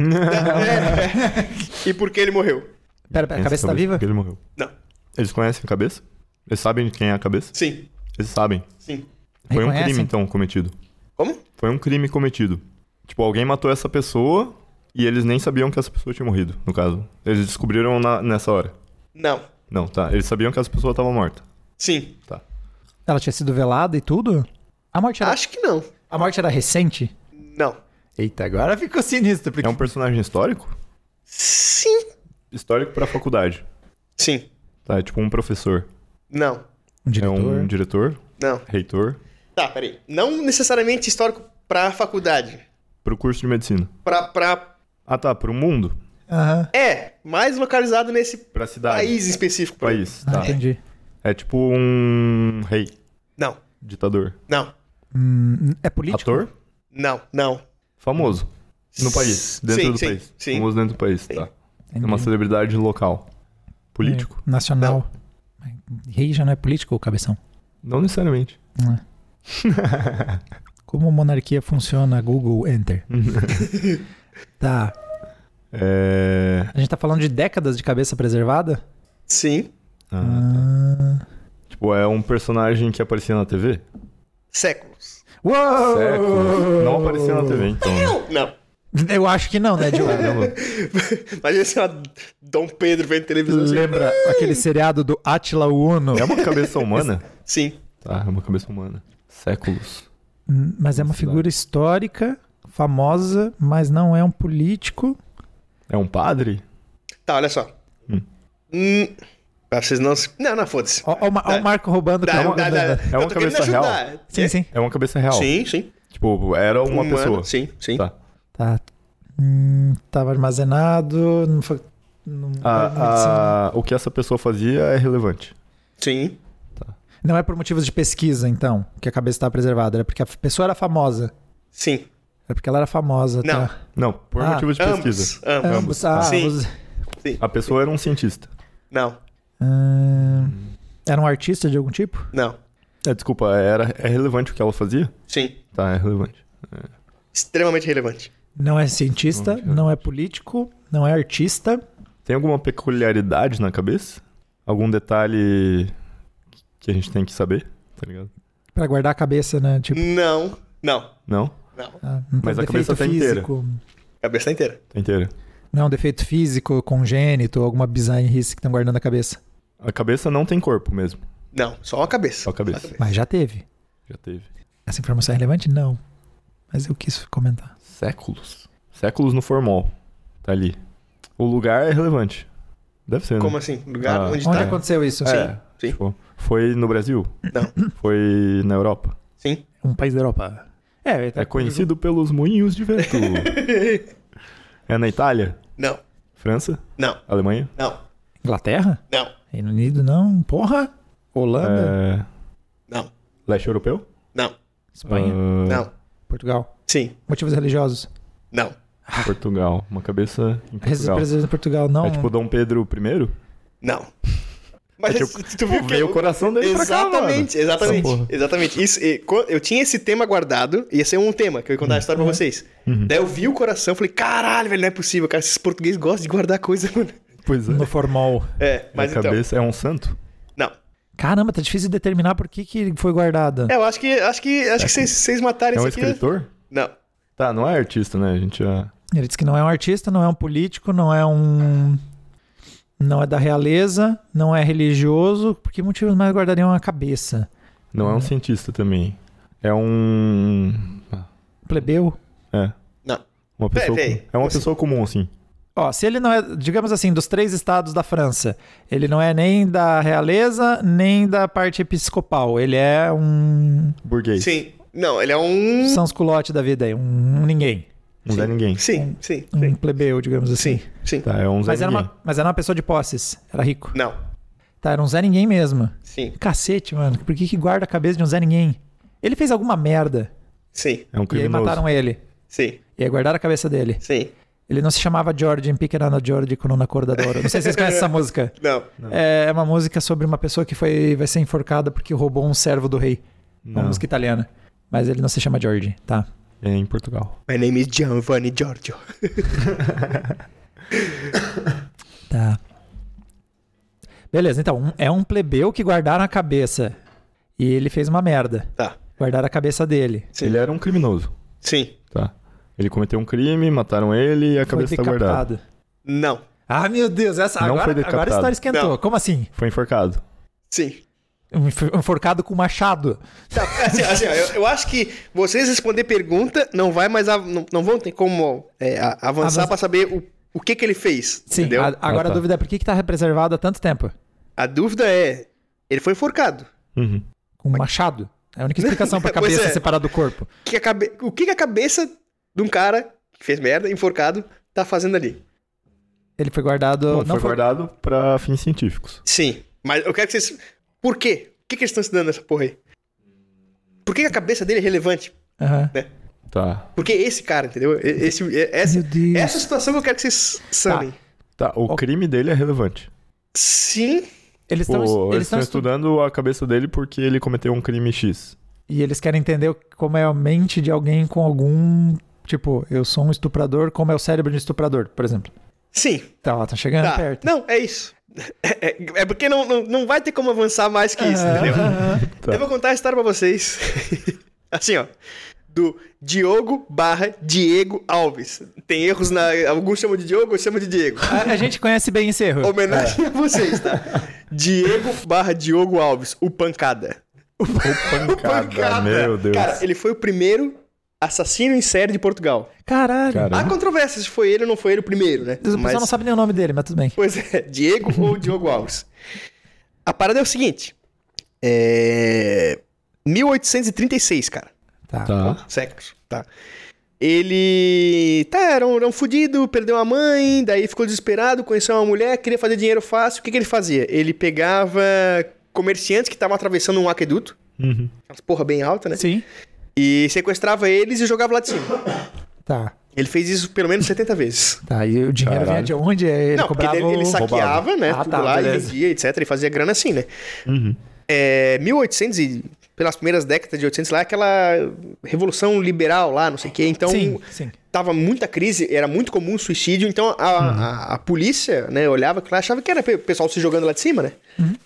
é, é. E por que ele morreu? Pera, pera, a cabeça tá viva? Porque ele morreu. Não. Eles conhecem a cabeça? Eles sabem de quem é a cabeça? Sim. Eles sabem? Sim. Foi Reconhecem? um crime, então, cometido. Como? Foi um crime cometido. Tipo, alguém matou essa pessoa e eles nem sabiam que essa pessoa tinha morrido, no caso. Eles descobriram na, nessa hora. Não. Não, tá. Eles sabiam que essa pessoa estava morta. Sim. Tá. Ela tinha sido velada e tudo? A morte era... Acho que não. A morte era recente? Não. Eita, agora ficou sinistro. Porque... É um personagem histórico? Sim. Histórico pra faculdade? Sim. Tá, é tipo um professor? Não. Um diretor? É um diretor? Não. Reitor? Tá, peraí. Não necessariamente histórico pra faculdade. Pro curso de medicina? Pra... pra... Ah, tá. Pro mundo? Uhum. É, mais localizado nesse pra cidade. país específico. País, ah, tá. Entendi. É tipo um rei? Não. Ditador? Não. Hum, é político? Ator? Não, não. Famoso? No país? Dentro sim, do sim, país? Sim. Famoso dentro do país, sim. tá. É uma celebridade local. Político? É, nacional. Não. Rei já não é político, cabeção? Não necessariamente. Não é. Como a monarquia funciona? Google, Enter. Tá. É... A gente tá falando de décadas de cabeça preservada? Sim. Ah, ah. Tá. Tipo, é um personagem que aparecia na T V? Séculos. Uou! Séculos. Não aparecia na T V, então. Não. Né? Não. Eu acho que não, né, Diogo? Imagina assim, ó, Dom Pedro vendo televisão. Lembra assim. aquele seriado do Átila Uno? É uma cabeça humana? Sim. Tá, é uma cabeça humana. Séculos. Mas é uma figura histórica, famosa, mas não é um político. É um padre? Tá, olha só. Hum. Hum, pra vocês não se... Não, não, foda-se. Ó, ó, ó o Marco roubando. Dá, é uma, dá, dá. É uma cabeça real? Sim, sim. É uma cabeça real? Sim, sim. Tipo, era uma Humano, pessoa? Sim, sim. Tá. Tá. Hum, tava armazenado. Não foi, não, a, a, o que essa pessoa fazia é relevante. Sim. Tá. Não é por motivos de pesquisa, então, que a cabeça estava preservada. Era porque a pessoa era famosa. Sim. Era porque ela era famosa. Não. Tá. Não, por ah, motivos de ambos, pesquisa. Ambos. Ambos. Ah, sim. Os... sim. A pessoa era um cientista. Não. Hum, era um artista de algum tipo? Não. É, desculpa, era, é relevante o que ela fazia? Sim. Tá, é relevante. É. Extremamente relevante. Não é cientista, não, não é político, não é artista. Tem alguma peculiaridade na cabeça? algum detalhe que a gente tem que saber, tá ligado? Pra guardar a cabeça, né? Tipo, Não, não, Não? não. ah, não tem Mas a defeito cabeça tá inteira. físico. A cabeça tá inteira. Tá inteira. Não, defeito físico, congênito, alguma bizarrice que estão guardando a cabeça. A cabeça não tem corpo mesmo. Não, só a cabeça. Só a cabeça. Só a cabeça. Mas já teve. Já teve. Essa informação é relevante? Não. Mas eu quis comentar. Séculos. Séculos no formol. Tá ali. O lugar é relevante. Deve ser, né? Como assim? Lugar Ah. onde Onde tá? aconteceu isso? É, sim. tipo, foi no Brasil? Não. Foi na Europa? Sim. Um país da Europa. É, É conhecido pelos moinhos de vento. É na Itália? Não. França? Não. Alemanha? Não. Inglaterra? Não. Reino Unido, não. Porra. Holanda? É... Não. Leste europeu? Não. Espanha? Ah, Não. Portugal? Sim. Motivos religiosos? Não. Portugal. Uma cabeça em Esse Portugal. presidente de Portugal, não. É tipo Dom Pedro I? Não. Mas É tipo, tu viu que veio o coração dele pra cá, mano. Exatamente, Essa exatamente. porra. Exatamente. Isso, e, co- eu tinha esse tema guardado, ia ser um tema, que eu ia contar a história pra vocês. Uhum. Daí eu vi o coração, falei, caralho, velho, não é possível, cara, esses portugueses gostam de guardar coisa, mano. Pois é. No formol. É, mas a então. cabeça é um santo? Não. Caramba, tá difícil de determinar por que, que foi guardada. É, eu acho que acho que acho que vocês, vocês matarem É um isso aqui. escritor? Não. Tá, não é artista, né? A gente já... Ele disse que não é um artista, não é um político, não é um... Não é da realeza, não é religioso. Por que motivos mais guardariam a cabeça? Não é um cientista também. É um... Plebeu? É. Não. Uma pessoa... Peraí, É uma assim? pessoa comum, assim. Ó, se ele não é, digamos assim, dos três estados da França, ele não é nem da realeza, nem da parte episcopal. Ele é um Burguês. Sim. Não, ele é um. sansculote da vida aí, um, um ninguém. Um Zé Ninguém. Sim, sim, Um sim. plebeu, digamos assim. Sim, sim. Tá, é um Zé Mas era, Ninguém. uma, mas era uma pessoa de posses, era rico. Não. Tá, era um Zé Ninguém mesmo. Sim. Cacete, mano, por que que guarda a cabeça de um Zé Ninguém? Ele fez alguma merda Sim. É um e aí criminoso. mataram ele. Sim. E aí guardaram a cabeça dele. Sim. Ele não se chamava George em Pequena George com uma cor da Dora. Não sei se vocês conhecem essa música. Não. É uma música sobre uma pessoa que foi, vai ser enforcada porque roubou um servo do rei. Uma Não. música italiana. Mas ele não se chama George, tá? É em Portugal. My name is Giovanni Giorgio. Tá. Beleza, então, um- é um plebeu que guardaram a cabeça. E ele fez uma merda. Tá. Guardaram a cabeça dele. Sim. Ele era um criminoso. Sim. Tá. Ele cometeu um crime, mataram ele e a Foi cabeça tá guardada. decapitado. Não. Ah, meu Deus, essa, Não agora, foi decapitado. agora a história esquentou. Não. Como assim? Foi enforcado. Sim. Um enf- um enforcado com machado. Tá, assim, assim, ó, eu, eu acho que vocês responder pergunta não vai mais av- não, não vão ter como é, a- avançar Avança- pra saber o, o que que ele fez, Sim, entendeu? a- A, agora Ah, tá. a dúvida é por que, que tá preservado há tanto tempo? dúvida é, ele foi enforcado. Uhum. Com um machado. É a única explicação pra Pois cabeça é. separar do corpo. Que a cabe- o que que a cabeça de um cara que fez merda, enforcado, tá fazendo ali? Ele foi guardado... Bom, não foi guardado pra fins científicos. Sim, mas eu quero que vocês... Por quê? Por que que eles estão estudando essa porra aí? Por que que a cabeça dele é relevante? Aham. Né? Tá. Porque esse cara, entendeu? E- Esse, e- essa, Meu Deus. essa situação que eu quero que vocês sanem. Tá, o Ó. crime dele é relevante. Sim, Eles Pô, estão eles eles estão estão estudando. estudando a cabeça dele porque ele cometeu um crime X. E eles querem entender o- como é a mente de alguém com algum... Tipo, eu sou um estuprador, como é o cérebro de um estuprador, por exemplo. sim. Tá, ó, tá chegando Tá. perto. Não, é isso. É, é- é porque não, não, não vai ter como avançar mais que isso, entendeu? Tá. Eu vou contar a história pra vocês. Assim, ó. Do Diogo barra Diego Alves. Tem erros na... Alguns chamam de Diogo, eu chamo de Diego. A, a gente conhece bem esse erro. Homenagem a vocês, tá? Diego barra Diogo Alves, o Pancada. O pancada, meu Deus. Cara, ele foi o primeiro assassino em série de Portugal. Caralho. Caramba. Há controvérsia se foi ele ou não foi ele o primeiro, né? O pessoal não sabe nem o nome dele, mas tudo bem. Pois é, Diego ou Diogo Alves. A parada é o seguinte. É... mil oitocentos e trinta e seis, cara. Tá. Tá. Séculos, tá. Ele... Tá, era um, era um fudido, perdeu a mãe, daí ficou desesperado, conheceu uma mulher, queria fazer dinheiro fácil. O que, que ele fazia? Ele pegava comerciantes que estavam atravessando um aqueduto, Uhum. aquelas porra bem alta, né? Sim. E sequestrava eles e jogava lá de cima. Tá. Ele fez isso pelo menos setenta vezes. Tá, e o dinheiro Caralho. vinha de onde? Ele não, porque cobrava ele, ele o- saqueava, né? Ah, tudo tá, lá beleza. e vendia, etcétera. E fazia grana assim, né? Uhum. É, mil e oitocentos e pelas primeiras décadas de oitocentos lá, aquela revolução liberal lá, não sei o quê. Então, Sim, sim. tava muita crise, era muito comum suicídio, então a, uhum. a, a polícia, né, olhava e achava que era o pessoal se jogando lá de cima, né? Uhum.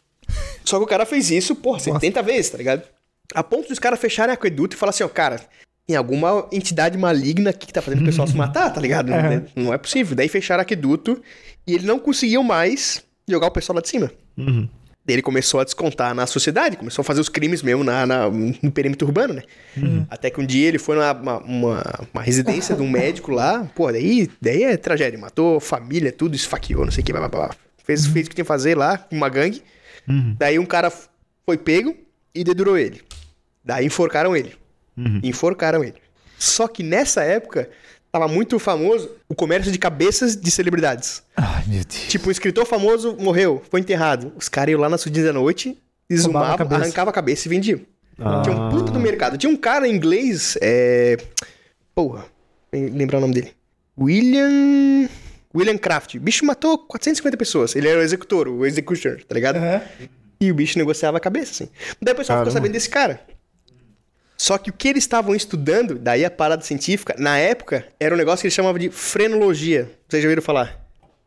Só que o cara fez isso, porra, setenta vezes, tá ligado? A ponto dos caras fecharem aqueduto e falar assim, ó, cara, tem alguma entidade maligna aqui que tá fazendo o pessoal se matar, tá ligado? Uhum. Não, não é possível. Daí fecharam aqueduto e eles não conseguiam mais jogar o pessoal lá de cima. Uhum. Daí ele começou a descontar na sociedade, começou a fazer os crimes mesmo na, na, no perímetro urbano, né? Uhum. Até que um dia ele foi numa uma, uma, uma residência de um médico lá, pô, daí, daí é tragédia, matou família, tudo, esfaqueou, não sei o que, blá, blá, blá. Fez, fez o que tinha que fazer lá, com uma gangue. Uhum. Daí um cara foi pego e dedurou ele. Daí enforcaram ele. Uhum. Enforcaram ele. Só que nessa época, tava muito famoso o comércio de cabeças de celebridades. Ai, meu Deus. Tipo, um escritor famoso morreu, foi enterrado. Os caras iam lá na sudinha da noite, exumavam, arrancavam a cabeça e vendiam. Ah. Tinha um puta do mercado. Tinha um cara em inglês, é... Porra, lembrar o nome dele. William... William Craft. O bicho matou quatrocentas e cinquenta pessoas. Ele era o executor, o executioner, tá ligado? Uhum. E o bicho negociava a cabeça, assim. Daí o pessoal Caramba. ficou sabendo desse cara. Só que o que eles estavam estudando, daí a parada científica, na época, era um negócio que eles chamavam de frenologia. Vocês já ouviram falar?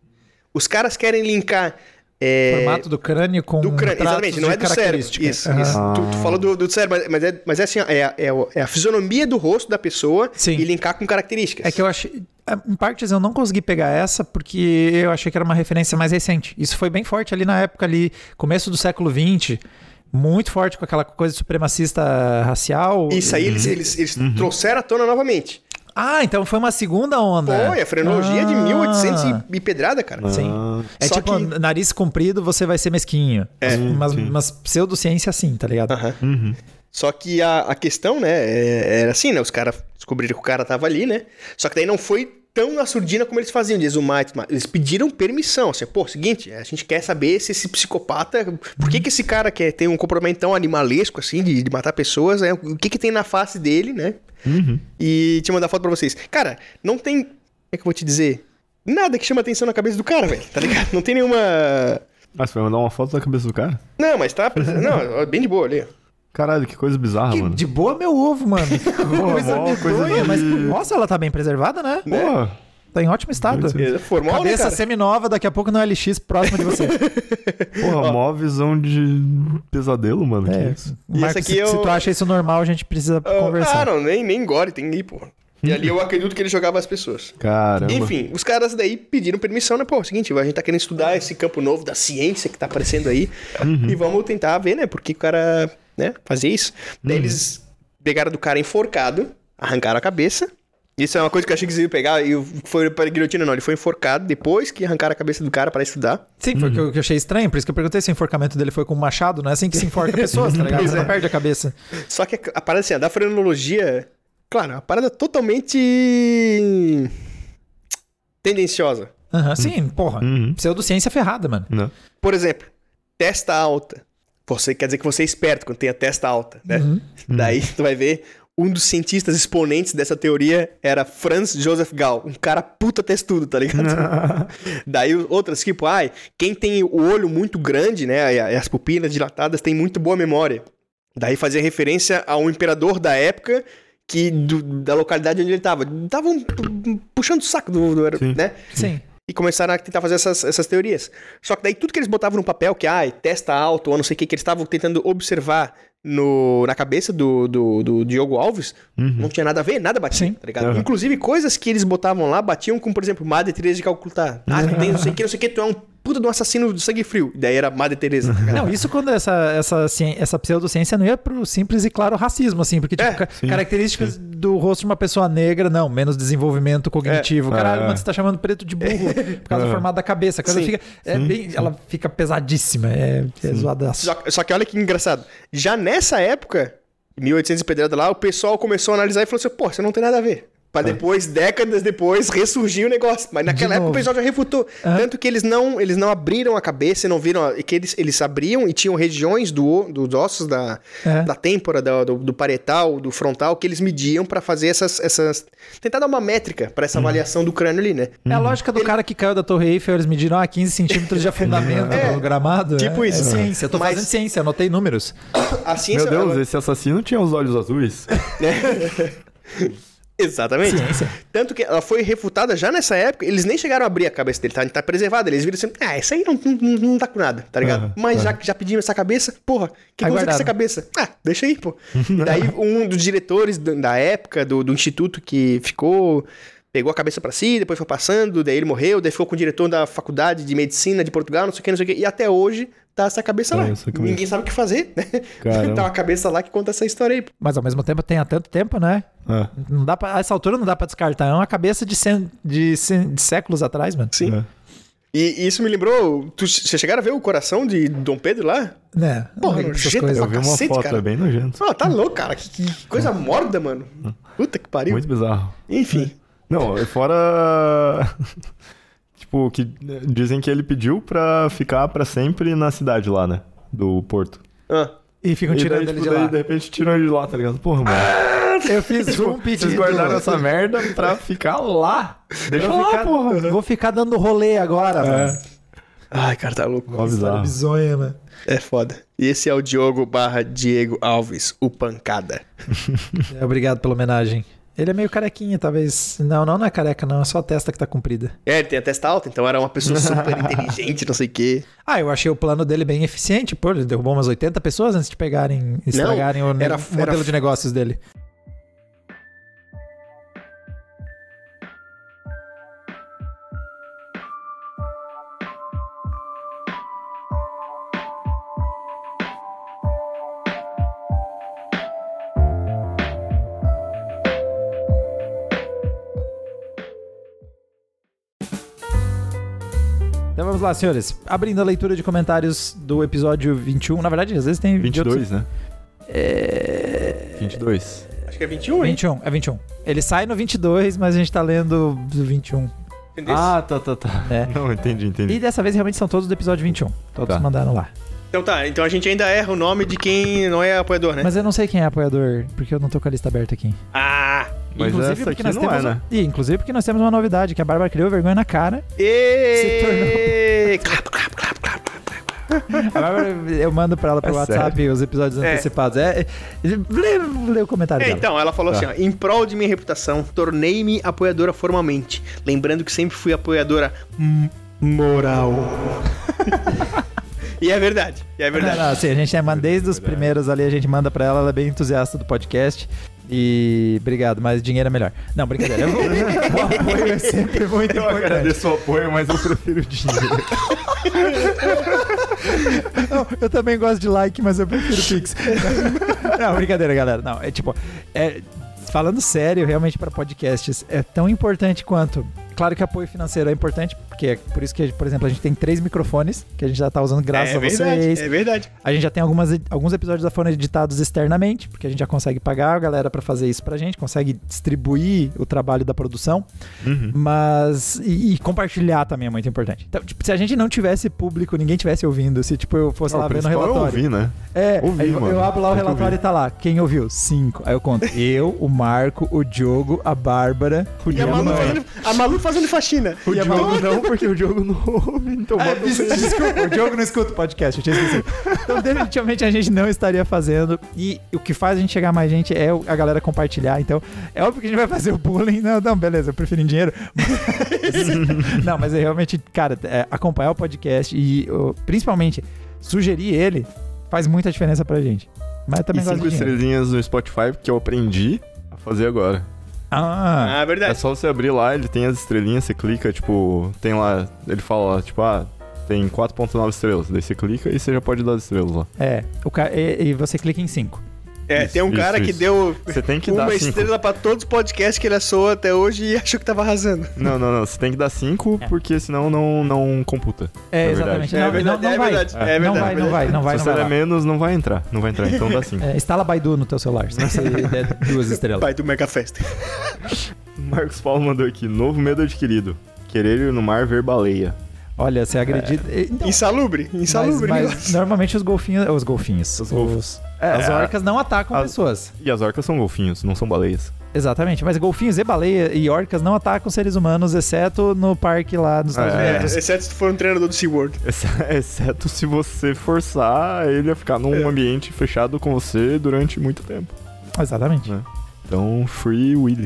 Os caras querem linkar... É... formato do crânio com do crânio, exatamente, não é do cérebro. Isso, uhum. isso. Tu, tu falou do, do cérebro, mas, mas, é, mas é assim, é, é, é a fisionomia do rosto da pessoa Sim. e linkar com características. É que eu achei... Em partes eu não consegui pegar essa porque eu achei que era uma referência mais recente. Isso foi bem forte ali na época, ali, começo do século vinte... Muito forte com aquela coisa supremacista racial. Isso aí, uhum. eles, eles, eles uhum. trouxeram à tona novamente. Ah, então foi uma segunda onda. Foi, a frenologia ah. de mil e oitocentos e pedrada, cara. Ah. Sim. É Só tipo, que... nariz comprido, você vai ser mesquinho. É. Umas, umas pseudociência assim, tá ligado? Uhum. Uhum. Só que a, a questão, né, era assim, né? Os caras descobriram que o cara tava ali, né? Só que daí não foi tão na surdina como eles faziam, de exumar e tudo mais. Eles pediram permissão, assim, pô, seguinte, a gente quer saber se esse psicopata, por que que esse cara quer tem um comportamento tão animalesco, assim, de, de matar pessoas, né? O que que tem na face dele, né? Uhum. E te mandar foto pra vocês. Cara, não tem, como é que eu vou te dizer? Nada que chama atenção na cabeça do cara, velho, tá ligado? Não tem nenhuma... Ah, você vai mandar uma foto da cabeça do cara? Não, mas tá, não, bem de boa ali, ó. Caralho, que coisa bizarra, que mano. De boa meu ovo, mano. Que coisa boa, coisa de... Mas, nossa, ela tá bem preservada, né? Porra. Tá em ótimo estado. Formal, cabeça né, semi-nova, daqui a pouco no L X próximo de você. Porra, mó visão de pesadelo, mano. É. Que isso? Marcos, aqui se, eu... se tu acha isso normal, a gente precisa uh, conversar. Ah, não, nem, nem gore, tem que ir, porra. E ali eu acredito que ele jogava as pessoas. Caramba. Enfim, os caras daí pediram permissão, né? Pô, é o seguinte, a gente tá querendo estudar esse campo novo da ciência que tá aparecendo aí. Uhum. E vamos tentar ver, né? Por que o cara, né, fazia isso. Uhum. Daí eles pegaram do cara enforcado, arrancaram a cabeça. Isso é uma coisa que eu achei que eles iam pegar e foi para a guilhotina, não. Ele foi enforcado depois que arrancaram a cabeça do cara para estudar. Sim, foi o uhum. que eu achei estranho. Por isso que eu perguntei se o enforcamento dele foi com um machado. Não é assim que se enforca pessoas, tá ligado? Você não perde a cabeça. Só que a parada assim, a da frenologia... Claro, a parada totalmente... tendenciosa. Uhum, sim, porra. Uhum. Pseudociência ferrada, mano. Não. Por exemplo, testa alta. Você quer dizer que você é esperto quando tem a testa alta, né? Uhum. Daí tu vai ver... Um dos cientistas exponentes dessa teoria era Franz Joseph Gall. Um cara puta testudo, tá ligado? Daí outras, tipo, ai, quem tem o olho muito grande, né, e as pupilas dilatadas, tem muito boa memória. Daí fazia referência a um imperador da época que, do, da localidade onde ele tava. Estavam puxando o saco do, do Sim. né? Sim. E começaram a tentar fazer essas, essas teorias. Só que daí tudo que eles botavam no papel, que, ai, testa alto, ou não sei o que, que eles estavam tentando observar no, na cabeça do, do, do Diogo Alves, uhum. não tinha nada a ver, nada batia, Sim. tá ligado? Uhum. Inclusive, coisas que eles botavam lá batiam com, por exemplo, Madre Teresa de Calcutá. Ah, uhum. tem não sei o que, não sei o que, tu é um puta de um assassino de sangue frio. E daí era Madre Teresa. Tá não, isso quando essa, essa, essa pseudociência não ia pro simples e claro racismo, assim, porque, tipo, é, sim, características sim. do rosto de uma pessoa negra, não, menos desenvolvimento cognitivo. É. Caralho, é. mano, você tá chamando preto de burro é. por causa é. do formato da cabeça. A coisa fica, é sim, bem, sim. ela fica pesadíssima, é, é zoadaço. Só, só que olha que engraçado. Já nessa época, mil e oitocentos e pedrada lá, o pessoal começou a analisar e falou assim, pô, isso não tem nada a ver. Pra depois, décadas depois, ressurgir o negócio. Mas naquela época o pessoal já refutou. Uhum. Tanto que eles não, eles não abriram a cabeça e não viram... E que eles, eles abriam e tinham regiões do, dos ossos da, uhum. da têmpora, do, do, do parietal, do frontal, que eles mediam pra fazer essas... essas tentar dar uma métrica pra essa uhum. avaliação do crânio ali, né? É a lógica do Ele... cara que caiu da Torre Eiffel, eles mediram ah, quinze centímetros de afundamento é, no gramado. Tipo é, isso. É ciência. Eu tô Mas... fazendo ciência, anotei números. A ciência... Meu Deus, ela... esse assassino tinha os olhos azuis. É. Exatamente. Ciência. Tanto que ela foi refutada já nessa época, eles nem chegaram a abrir a cabeça dele, tá, tá preservada. Eles viram assim, ah, isso aí não, não, não tá com nada, tá ligado? Uhum, Mas uhum. já que já pedimos essa cabeça, porra, o que, que você com essa cabeça? Ah, deixa aí, pô. E daí um dos diretores da época, do, do instituto que ficou, pegou a cabeça pra si, depois foi passando, daí ele morreu, daí ficou com o diretor da faculdade de medicina de Portugal, não sei o que, não sei o que, e até hoje tá essa cabeça É, lá. essa cabeça. Ninguém sabe o que fazer, né? Caramba. Tá uma cabeça lá que conta essa história aí, pô. Mas ao mesmo tempo tem há tanto tempo, né? É. Não dá pra, a essa altura não dá pra descartar. É uma cabeça de, cen, de, cen, de séculos atrás, mano. Sim. É. E, e isso me lembrou... Tu, você chegaram a ver o coração de Dom Pedro lá? Né? Porra, Essas nojento coisas. Eu vi uma cacete, foto, cara. é bem nojento. Ah, tá louco, cara. Que, que coisa morda, mano. Puta que pariu. Muito bizarro. Enfim. Não, fora... tipo, que dizem que ele pediu pra ficar pra sempre na cidade lá, né? Do Porto. Ah. E ficam E tirando daí, ele tipo, de daí, lá. de repente tiram ele de lá, tá ligado? Porra, mano. Eu fiz Tipo, um pedido. vocês guardaram essa merda pra ficar lá. Deixa Vou lá, ficar, porra. vou ficar dando rolê agora, mano. Ai, cara, tá louco. Mó bizarro. Bizonha, mano. É foda. E esse é o Diogo barra Diego Alves, o Pancada. É, obrigado pela homenagem. Ele é meio carequinha, talvez. Não, não, não é careca, não. É só a testa que tá comprida. É, ele tem a testa alta, então era uma pessoa super inteligente, não sei o quê. Ah, eu achei o plano dele bem eficiente. Pô, ele derrubou umas oitenta pessoas antes de pegarem, estragarem Não, o ne- era- modelo era- de negócios dele. Então vamos lá, senhores. Abrindo a leitura de comentários do episódio vinte e um. Na verdade, às vezes tem... de vinte e dois, outros- né? É... vinte e dois. Acho que é vinte e um, hein? vinte e um, é vinte e um. Ele sai no vinte e dois, mas a gente tá lendo do vinte e um. Entendeu? Ah, tá, tá, tá. É. Não, entendi, entendi. E dessa vez realmente são todos do episódio vinte e um. Todos Tá. mandaram lá. Então tá, então a gente ainda erra o nome de quem não é apoiador, né? Mas eu não sei quem é apoiador, porque eu não tô com a lista aberta aqui. Ah! Mas inclusive essa porque aqui nós não temos é, um- né? E, inclusive porque nós temos uma novidade, que a Bárbara criou vergonha na cara. E... Clap, clap, clap, clap. A Bárbara, eu mando pra ela pelo É WhatsApp sério? os episódios É. antecipados. É, é, lê, lê o comentário É, dela. então, ela falou Tá. assim, ó, em prol de minha reputação, tornei-me apoiadora formalmente. Lembrando que sempre fui apoiadora m- moral. E é verdade, e é verdade. Não, não, assim, a gente é, manda desde os primeiros ali, a gente manda pra ela, ela é bem entusiasta do podcast. E obrigado, mas dinheiro é melhor. Não, brincadeira. Eu vou- o apoio é sempre muito Eu importante. agradeço o apoio, mas eu prefiro dinheiro. Não, eu também gosto de like, mas eu prefiro Pix. Não, brincadeira, galera. Não, é tipo, é, falando sério, realmente para podcasts, é tão importante quanto. Claro que apoio financeiro é importante, porque é por isso que, por exemplo, a gente tem três microfones que a gente já tá usando graças é a verdade, vocês. é verdade. A gente já tem algumas, alguns episódios da Fona editados externamente, porque a gente já consegue pagar a galera pra fazer isso pra gente, consegue distribuir o trabalho da produção, Uhum. mas... E, e compartilhar também é muito importante. Então, tipo, se a gente não tivesse público, ninguém tivesse ouvindo, se tipo eu fosse Não, lá o vendo o principal é relatório... ouvir, né? É, Ouvir, aí eu, mano. eu abro lá o Tem que relatório ouvir. e tá lá, quem ouviu? Cinco. Aí eu conto, eu, o Marco, o Diogo, a Bárbara, o E a Malu, Diogo... fazendo, a Malu fazendo faxina. O E a Diogo Malu- não, porque o Diogo não ouve, então Ah, bota des- você. desculpa, o Diogo não escuta o podcast, eu tinha esquecido. Então, definitivamente a gente não estaria fazendo. E o que faz a gente chegar a mais gente é o- a galera compartilhar. Então, é óbvio que a gente vai fazer o bullying. Não, não, beleza, eu prefiro em dinheiro. Mas- não, mas é realmente, cara, é, acompanhar o podcast e ó, principalmente sugerir ele faz muita diferença pra gente. Mas eu E também gosto cinco de dinheiro. estrelinhas no Spotify, que eu aprendi a fazer agora. Ah, Ah, É verdade. só você abrir lá, ele tem as estrelinhas, você clica, tipo, tem lá, ele fala, tipo, ah, tem quatro ponto nove estrelas. Daí você clica e você já pode dar as estrelas lá. é. O ca... e, e você clica em cinco. É, tem um Isso, cara que isso. deu Você tem que uma dar cinco. estrela pra todos os podcasts que ele assou até hoje e achou que tava arrasando. Não, não, não. Você tem que dar cinco, É. porque senão não, não computa. É, Na exatamente. verdade. Não, É verdade, não, não é vai. verdade, é não verdade, vai, não vai, não vai, Se não você vai. der lá. menos, não vai entrar. Não vai entrar, então dá cinco. É, instala Baidu no teu celular, se você der duas estrelas. Pai do Mega Fest. Marcos Paulo mandou aqui, novo medo adquirido. Querer ir no mar ver baleia. Olha, você acredita... Então, Insalubre, insalubre. mas, negócio. mas normalmente os golfinhos... Os golfinhos. Os Os golfinhos. É, as a- orcas não atacam as- pessoas. E as orcas são golfinhos, não são baleias. Exatamente, mas golfinhos e baleia e orcas não atacam seres humanos, exceto no parque lá nos Estados É. Unidos. Exceto se tu for um treinador do SeaWorld. Ex- Exceto se você forçar ele a ficar num ambiente fechado com você durante muito tempo. Exatamente. É. Então, Free Willy.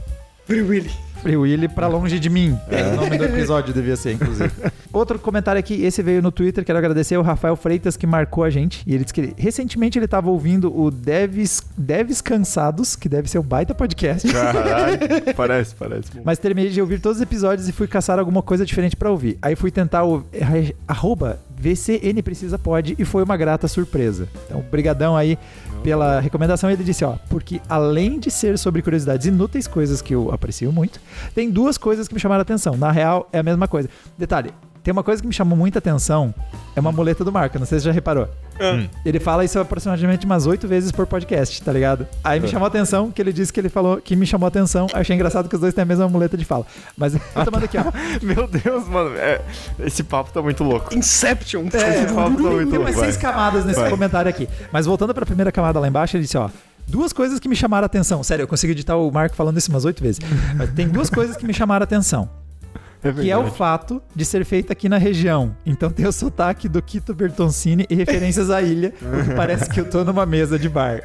Free Willy. Free Willy pra longe de mim. É. O nome do episódio devia ser, inclusive. Outro comentário aqui, esse veio no Twitter, quero agradecer ao Rafael Freitas que marcou a gente. E ele disse que recentemente ele tava ouvindo o Devs, Devs Cansados, que deve ser um baita podcast. Caralho, parece, parece. Mas terminei de ouvir todos os episódios e fui caçar alguma coisa diferente pra ouvir. Aí fui tentar o arroba V C N Precisa Pod e foi uma grata surpresa. Então, brigadão aí pela recomendação. Ele disse, ó, porque além de ser sobre curiosidades inúteis, coisas que eu aprecio muito, tem duas coisas que me chamaram a atenção. Na real, é a mesma coisa. Detalhe, tem uma coisa que me chamou muita atenção, é uma muleta do Marco, não sei se você já reparou. Hum. Ele fala isso aproximadamente umas oito vezes por podcast, tá ligado? Aí me chamou a atenção, que ele disse que ele falou que me chamou a atenção. Achei engraçado que os dois têm a mesma muleta de fala. Mas eu tô tomando aqui, ó. Meu Deus, mano, é, esse papo tá muito louco. Inception. É, esse papo tá muito tem louco. umas seis vai. camadas nesse vai. comentário aqui. Mas voltando pra primeira camada lá embaixo, ele disse, ó, duas coisas que me chamaram a atenção. Sério, eu consegui editar o Marco falando isso umas oito vezes. Mas tem duas coisas que me chamaram a atenção. É que é o fato de ser feita aqui na região. Então tem o sotaque do Quito Bertoncini e referências à ilha, o que parece que eu tô numa mesa de bar.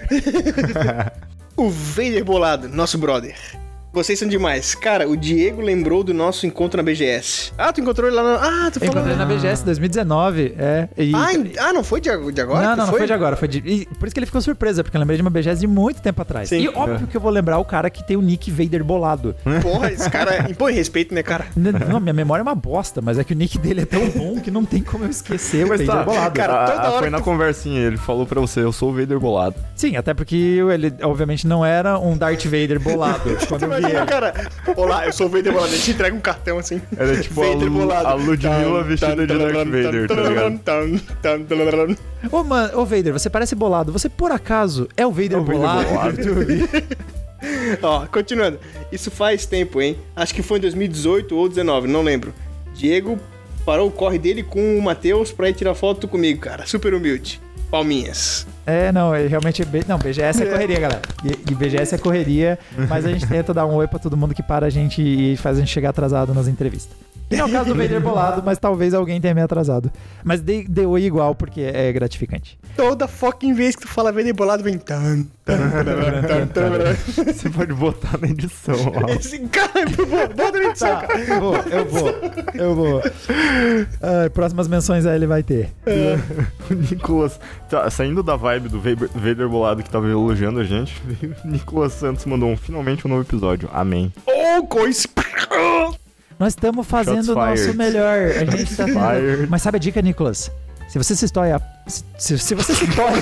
O Vader Bolado, nosso brother. Vocês são demais. Cara, o Diego lembrou do nosso encontro na B G S. Ah, tu encontrou ele lá na... Ah, tu eu falou... encontrei na B G S dois mil e dezenove, é. E... Ah, ah, não foi de agora? Não, não, não foi? foi de agora. Foi de... E por isso que ele ficou surpresa, porque eu lembrei de uma B G S de muito tempo atrás. Sim. E óbvio é. que eu vou lembrar o cara que tem o nick Vader Bolado. Porra, esse cara impõe respeito, né, cara? Não, minha memória é uma bosta, mas é que o nick dele é tão bom que não tem como eu esquecer o Vader tá, Bolado. Cara, toda ah, hora foi na tu... conversinha, ele falou pra você, eu sou o Vader Bolado. Sim, até porque ele, obviamente, não era um Darth Vader bolado quando eu vi ele. Cara, olá, eu sou o Vader Bolado. A gente entrega um cartão assim. Era tipo Vader a, Lu, a Ludmilla vestida de Darth Vader, tá ligado? Ô, mano, ô Vader, você parece bolado. Você, por acaso, é o Vader, é o bolado? Vader bolado. Ó, continuando. Isso faz tempo, hein? Acho que foi em dois mil e dezoito ou dezenove, não lembro. Diego parou o corre dele com o Matheus pra ir tirar foto comigo, cara. Super humilde. Palminhas. É, não, é realmente... Não, B G S é correria, galera. E, e B G S é correria, mas a gente tenta dar um oi pra todo mundo que para a gente e faz a gente chegar atrasado nas entrevistas. E não é o caso do Vader Bolado, mas talvez alguém tenha me atrasado. Mas dê, dê oi igual, porque é gratificante. Toda fucking vez que tu fala Vader Bolado, vem... Tan, tan, tan, tan. Você pode botar na edição, ó. Esse cara, bota na edição, tá, cara. Eu vou, eu vou, eu vou. Ah, próximas menções aí ele vai ter. É. O Nicolas, tá, saindo da vibe do Vader Bolado que tava elogiando a gente, o Nicolas Santos mandou um, finalmente um novo episódio. Amém. Oh, coisa... Nós estamos fazendo o nosso melhor. A gente tá tendo... Mas sabe a dica, Nicolas? Se você se torna... Se, se você se torna...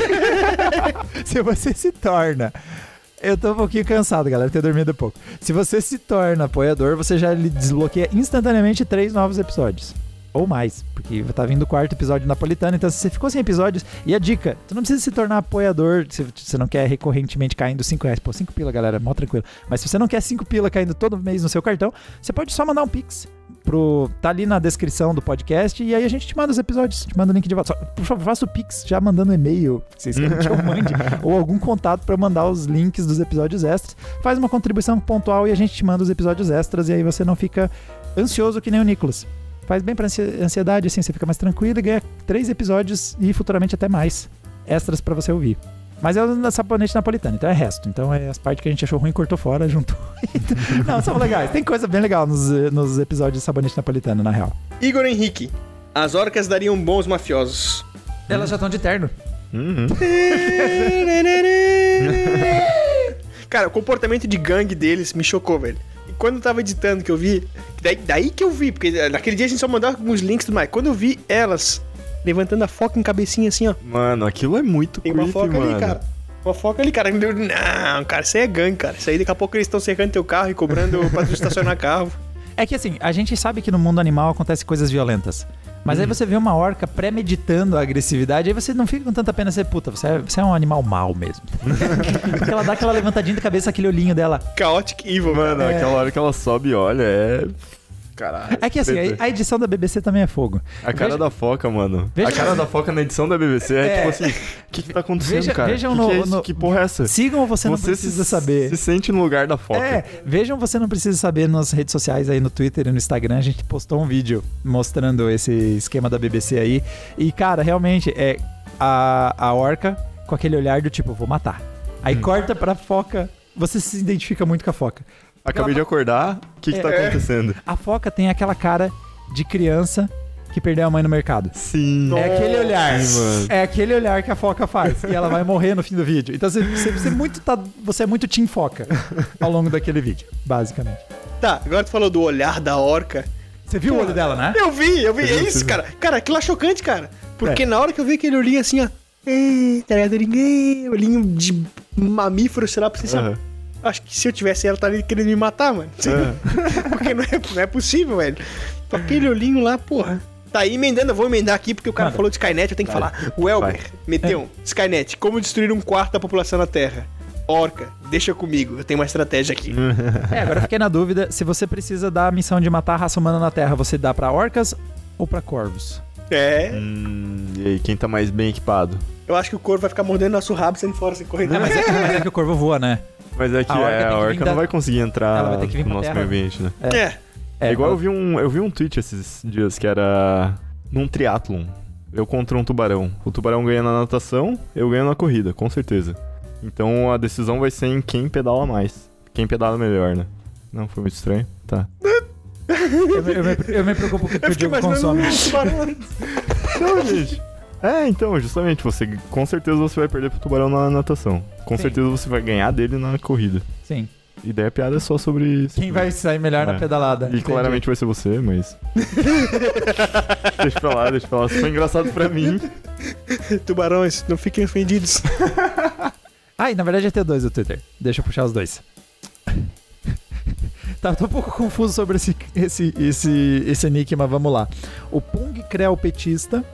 se você se torna... Eu tô um pouquinho cansado, galera, ter dormido pouco. Se você se torna apoiador, você já desbloqueia instantaneamente três novos episódios. Ou mais, porque tá vindo o quarto episódio napolitano, então se você ficou sem episódios... E a dica, tu não precisa se tornar apoiador se você não quer recorrentemente caindo cinco reais. Pô, cinco pila, galera, mó tranquilo. Mas se você não quer cinco pila caindo todo mês no seu cartão, você pode só mandar um pix. Pro, tá ali na descrição do podcast e aí a gente te manda os episódios, te manda o link de volta. Só, por favor, faça o pix já mandando e-mail, se vocês querem que eu mande, ou algum contato pra mandar os links dos episódios extras. Faz uma contribuição pontual e a gente te manda os episódios extras e aí você não fica ansioso que nem o Nicolas. Faz bem pra ansiedade, assim, você fica mais tranquilo e ganha três episódios e futuramente até mais extras pra você ouvir. Mas é o sabonete napolitano, então é resto. Então é as partes que a gente achou ruim, cortou fora, juntou. Não, são legais. Tem coisa bem legal nos, nos episódios de sabonete napolitano, na real. Igor Henrique. As orcas dariam bons mafiosos. Elas já estão de terno. Uhum. Cara, o comportamento de gangue deles me chocou, velho. E quando eu tava editando, que eu vi... Daí, daí que eu vi, porque naquele dia a gente só mandava alguns links e tudo mais. Quando eu vi elas... levantando a foca em cabecinha assim, ó. Mano, aquilo é muito Tem creepy, uma foca mano. ali, cara. Uma foca ali, cara. Não, cara, isso aí é gangue, cara. Isso aí daqui a pouco eles estão cercando teu carro e cobrando pra tu estacionar carro. É que assim, a gente sabe que no mundo animal acontecem coisas violentas. Mas hum. aí você vê uma orca premeditando a agressividade, aí você não fica com tanta pena ser puta, você é, você é um animal mau mesmo. Porque ela dá aquela levantadinha de cabeça, aquele olhinho dela. Chaotic Evil, mano. É. Aquela hora que ela sobe e olha, é... Caralho. É que assim, a, a edição da B B C também é fogo. A cara veja, da foca, mano. Veja, a cara da foca na edição da B B C é, é tipo assim, o que que tá acontecendo, veja, cara? Vejam que, no, que, é isso? no, que porra é essa? Sigam ou você, você não precisa se, saber. Se sente no lugar da foca. É, vejam você não precisa saber nas redes sociais aí, no Twitter e no Instagram, a gente postou um vídeo mostrando esse esquema da B B C aí. E, cara, realmente, é a, a orca com aquele olhar do tipo, vou matar. Aí hum. corta pra foca, você se identifica muito com a foca. Acabei de acordar, o que, que tá É. acontecendo? A foca tem aquela cara de criança que perdeu a mãe no mercado. Sim. É aquele olhar. Sim, mano. É aquele olhar que a foca faz. E ela vai morrer no fim do vídeo. Então você, você, você, muito tá, você é muito team foca ao longo daquele vídeo, basicamente. Tá, agora tu falou do olhar da orca. Você viu o olho dela, né? Eu vi, eu vi. Você É viu, isso, você cara. Cara, aquilo é chocante, cara. Porque É. na hora que eu vi aquele olhinho assim, ó. "Ei, tá ligado? Ninguém. Olhinho de mamífero, sei lá, pra você saber. Aham. Acho que se eu tivesse ela, estaria querendo me matar, mano. É. Porque não é, não é possível, velho. Com aquele olhinho lá, porra. Tá aí emendando, eu vou emendar aqui porque o cara Manda. falou de Skynet, eu tenho que Vai. falar. O Elber Vai. meteu um. Skynet, como destruir um quarto da população na Terra? Orca, deixa comigo, eu tenho uma estratégia aqui. É, agora eu fiquei na dúvida se você precisa dar a missão de matar a raça humana na Terra, você dá pra orcas ou pra corvos? É, Hum, e aí, quem tá mais bem equipado? eu acho que o corvo vai ficar mordendo nosso rabo saindo fora sem correr. É, mas, é, mas é que o corvo voa, né? Mas é que A orca é, tem a que vir orca da- não vai conseguir Ela entrar vai ter que vir no pra nosso terra. meio ambiente, né? É. É, igual eu vi, um, eu vi um tweet esses dias que era num triatlon. Eu contra um tubarão. O tubarão ganha na natação, eu ganho na corrida, com certeza. Então a decisão vai ser em quem pedala mais. Quem pedala melhor, né? Não, foi muito estranho? Tá. Eu, me- eu, me, eu me preocupo com o que o Diego consome. Não, gente. É, então, justamente, você com certeza você vai perder pro tubarão na natação. Com Sim. certeza você vai ganhar dele na corrida. Sim. E daí a piada é só sobre... Quem vai sair melhor É. na pedalada? E Entendi. claramente vai ser você, mas... deixa pra lá, deixa pra lá. Isso foi engraçado pra mim. Tubarões, não fiquem ofendidos. Ah, e na verdade é T dois o Twitter. Deixa eu puxar os dois. Tá, tô um pouco confuso sobre esse, esse, esse, esse nick, mas vamos lá. O Pung Creu Petista.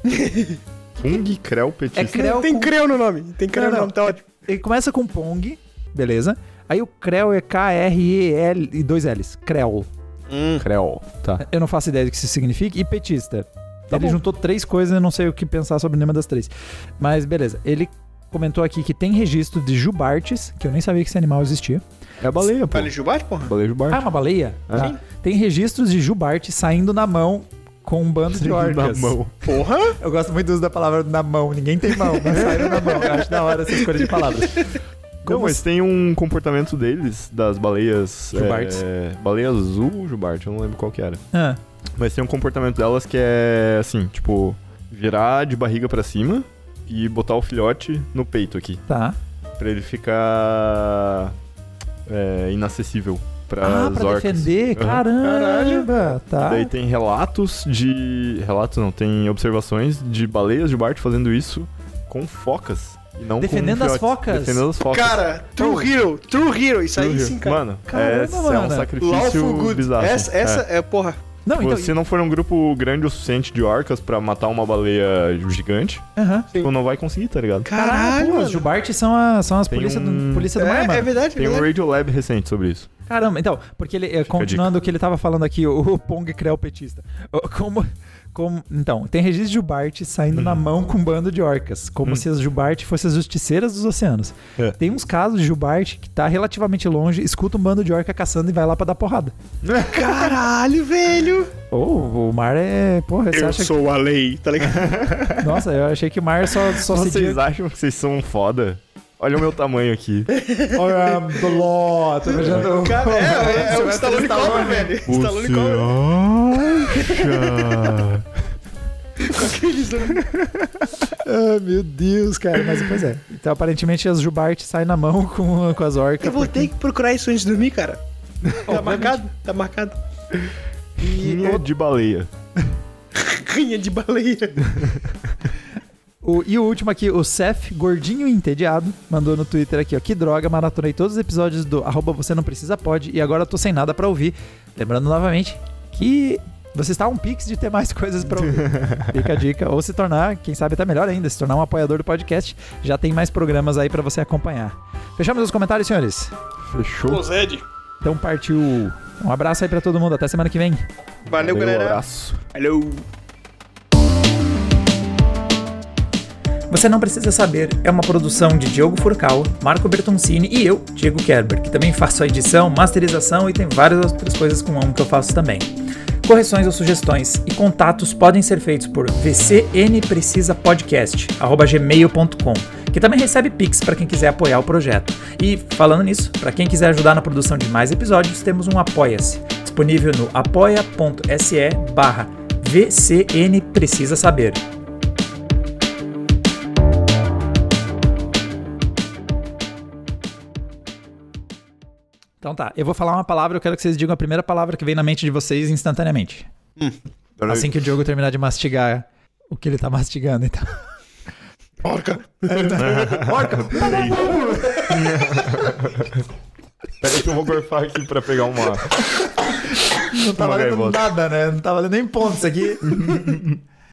Pung Creu Petista. É Creu Tem com... creu no nome. Tem creu Não, no não. nome, tá ótimo. Ele começa com Pong, beleza? Aí o Creu é K R E L e dois L's. Creu. Hum. Creu, tá. Eu não faço ideia do que isso significa. E petista. Tá Ele bom. juntou três coisas e eu não sei o que pensar sobre nenhuma das três. Mas beleza. Ele comentou aqui que tem registro de jubartes, que eu nem sabia que esse animal existia. É a baleia, pô. Vale jubarte, porra? Baleia de Ah, barco. é uma baleia? É. Tá. Tem registros de jubarte saindo na mão com um bando de orcas. Na mão. Porra? Eu gosto muito do uso da palavra na mão. Ninguém tem mão, mas saíram na mão. Eu acho da hora essa escolha de palavras. Não, mas tem um comportamento deles, das baleias... Jubartes. É, baleia azul ou jubarte, eu não lembro qual que era. Ah, Mas tem um comportamento delas que é, assim, tipo... Virar de barriga pra cima e botar o filhote no peito aqui. tá. Pra ele ficar... É, inacessível pras Ah, pra orcas. defender? Aham. Caramba! Tá. Daí tem relatos de... Relatos não, tem observações de baleias de Bart fazendo isso com focas. E não Defendendo com as filhotes. focas? Defendendo as focas. Cara, True Hero, True Hero, isso aí True sim, Hero. cara. Mano, Caramba, essa é mano. um sacrifício Lawful Good. bizarro. Essa, essa É. é, porra. Não, então... Se não for um grupo grande o suficiente de orcas pra matar uma baleia gigante, Aham. tu não vai conseguir, tá ligado? Caralho, Caralho, pô, os mano. jubartes são, a, são as Tem polícia, um- do, polícia do mar, É, mano. é verdade, é Tem um verdade. Radiolab recente sobre isso. Caramba, então, porque ele, eh, continuando o que ele tava falando aqui, o, o Pong Creu Petista. O- Como, como, então, tem registro de jubarte saindo na mão com um bando de orcas, como se as jubarte fossem as justiceiras dos oceanos. É. Tem uns casos de jubarte que tá relativamente longe, escuta um bando de orca caçando e vai lá pra dar porrada. Caralho, velho. Ou o mar é, porra, você Eu acha sou a lei, tá ligado? que... Nossa, eu achei que o mar só, só se Vocês acham que vocês são foda? Olha o meu tamanho aqui. I am the law. Tô imaginando... Cara, é, é, é o Sylvester Stallone Cobra, Stallone. velho. Stallone Você Cobra. acha? Ah, meu Deus, cara. Mas pois é. Então, aparentemente, as jubartes saem na mão com, com as orcas. Eu vou porque- ter que procurar isso antes de dormir, cara. Tá Obviamente. marcado? Tá marcado. Rinha de baleia. Rinha de baleia. O, e o último aqui, o Seth, gordinho e entediado, mandou no Twitter aqui, ó. Que droga, maratonei todos os episódios do arroba Você Não Precisa Pode e agora eu tô sem nada pra ouvir. Lembrando novamente que você está a um pix de ter mais coisas pra ouvir. Fica a dica. Ou se tornar, quem sabe até melhor ainda, se tornar um apoiador do podcast. Já tem mais programas aí pra você acompanhar. Fechamos os comentários, senhores? Fechou? Zed. Então partiu. Um abraço aí pra todo mundo. Até semana que vem. Valeu, Valeu, galera. abraço. Valeu. Você Não Precisa Saber é uma produção de Diogo Furcal, Marco Bertoncini e eu, Diego Kerber, que também faço a edição, masterização e tem várias outras coisas com um que eu faço também. Correções ou sugestões e contatos podem ser feitos por v c n precisa podcast arroba gmail ponto com. que também recebe Pix para quem quiser apoiar o projeto. E, falando nisso, para quem quiser ajudar na produção de mais episódios, temos um Apoia-se, disponível no apoia.se barra VCN Precisa Saber. Então tá, eu vou falar uma palavra, eu quero que vocês digam a primeira palavra que vem na mente de vocês instantaneamente. Hum, assim que o Diogo terminar de mastigar o que ele tá mastigando, então. Porca! Porca! Peraí que eu vou gorfar aqui pra pegar uma... Não tá uma valendo gaivota. nada, né? Não tá valendo nem ponto isso aqui.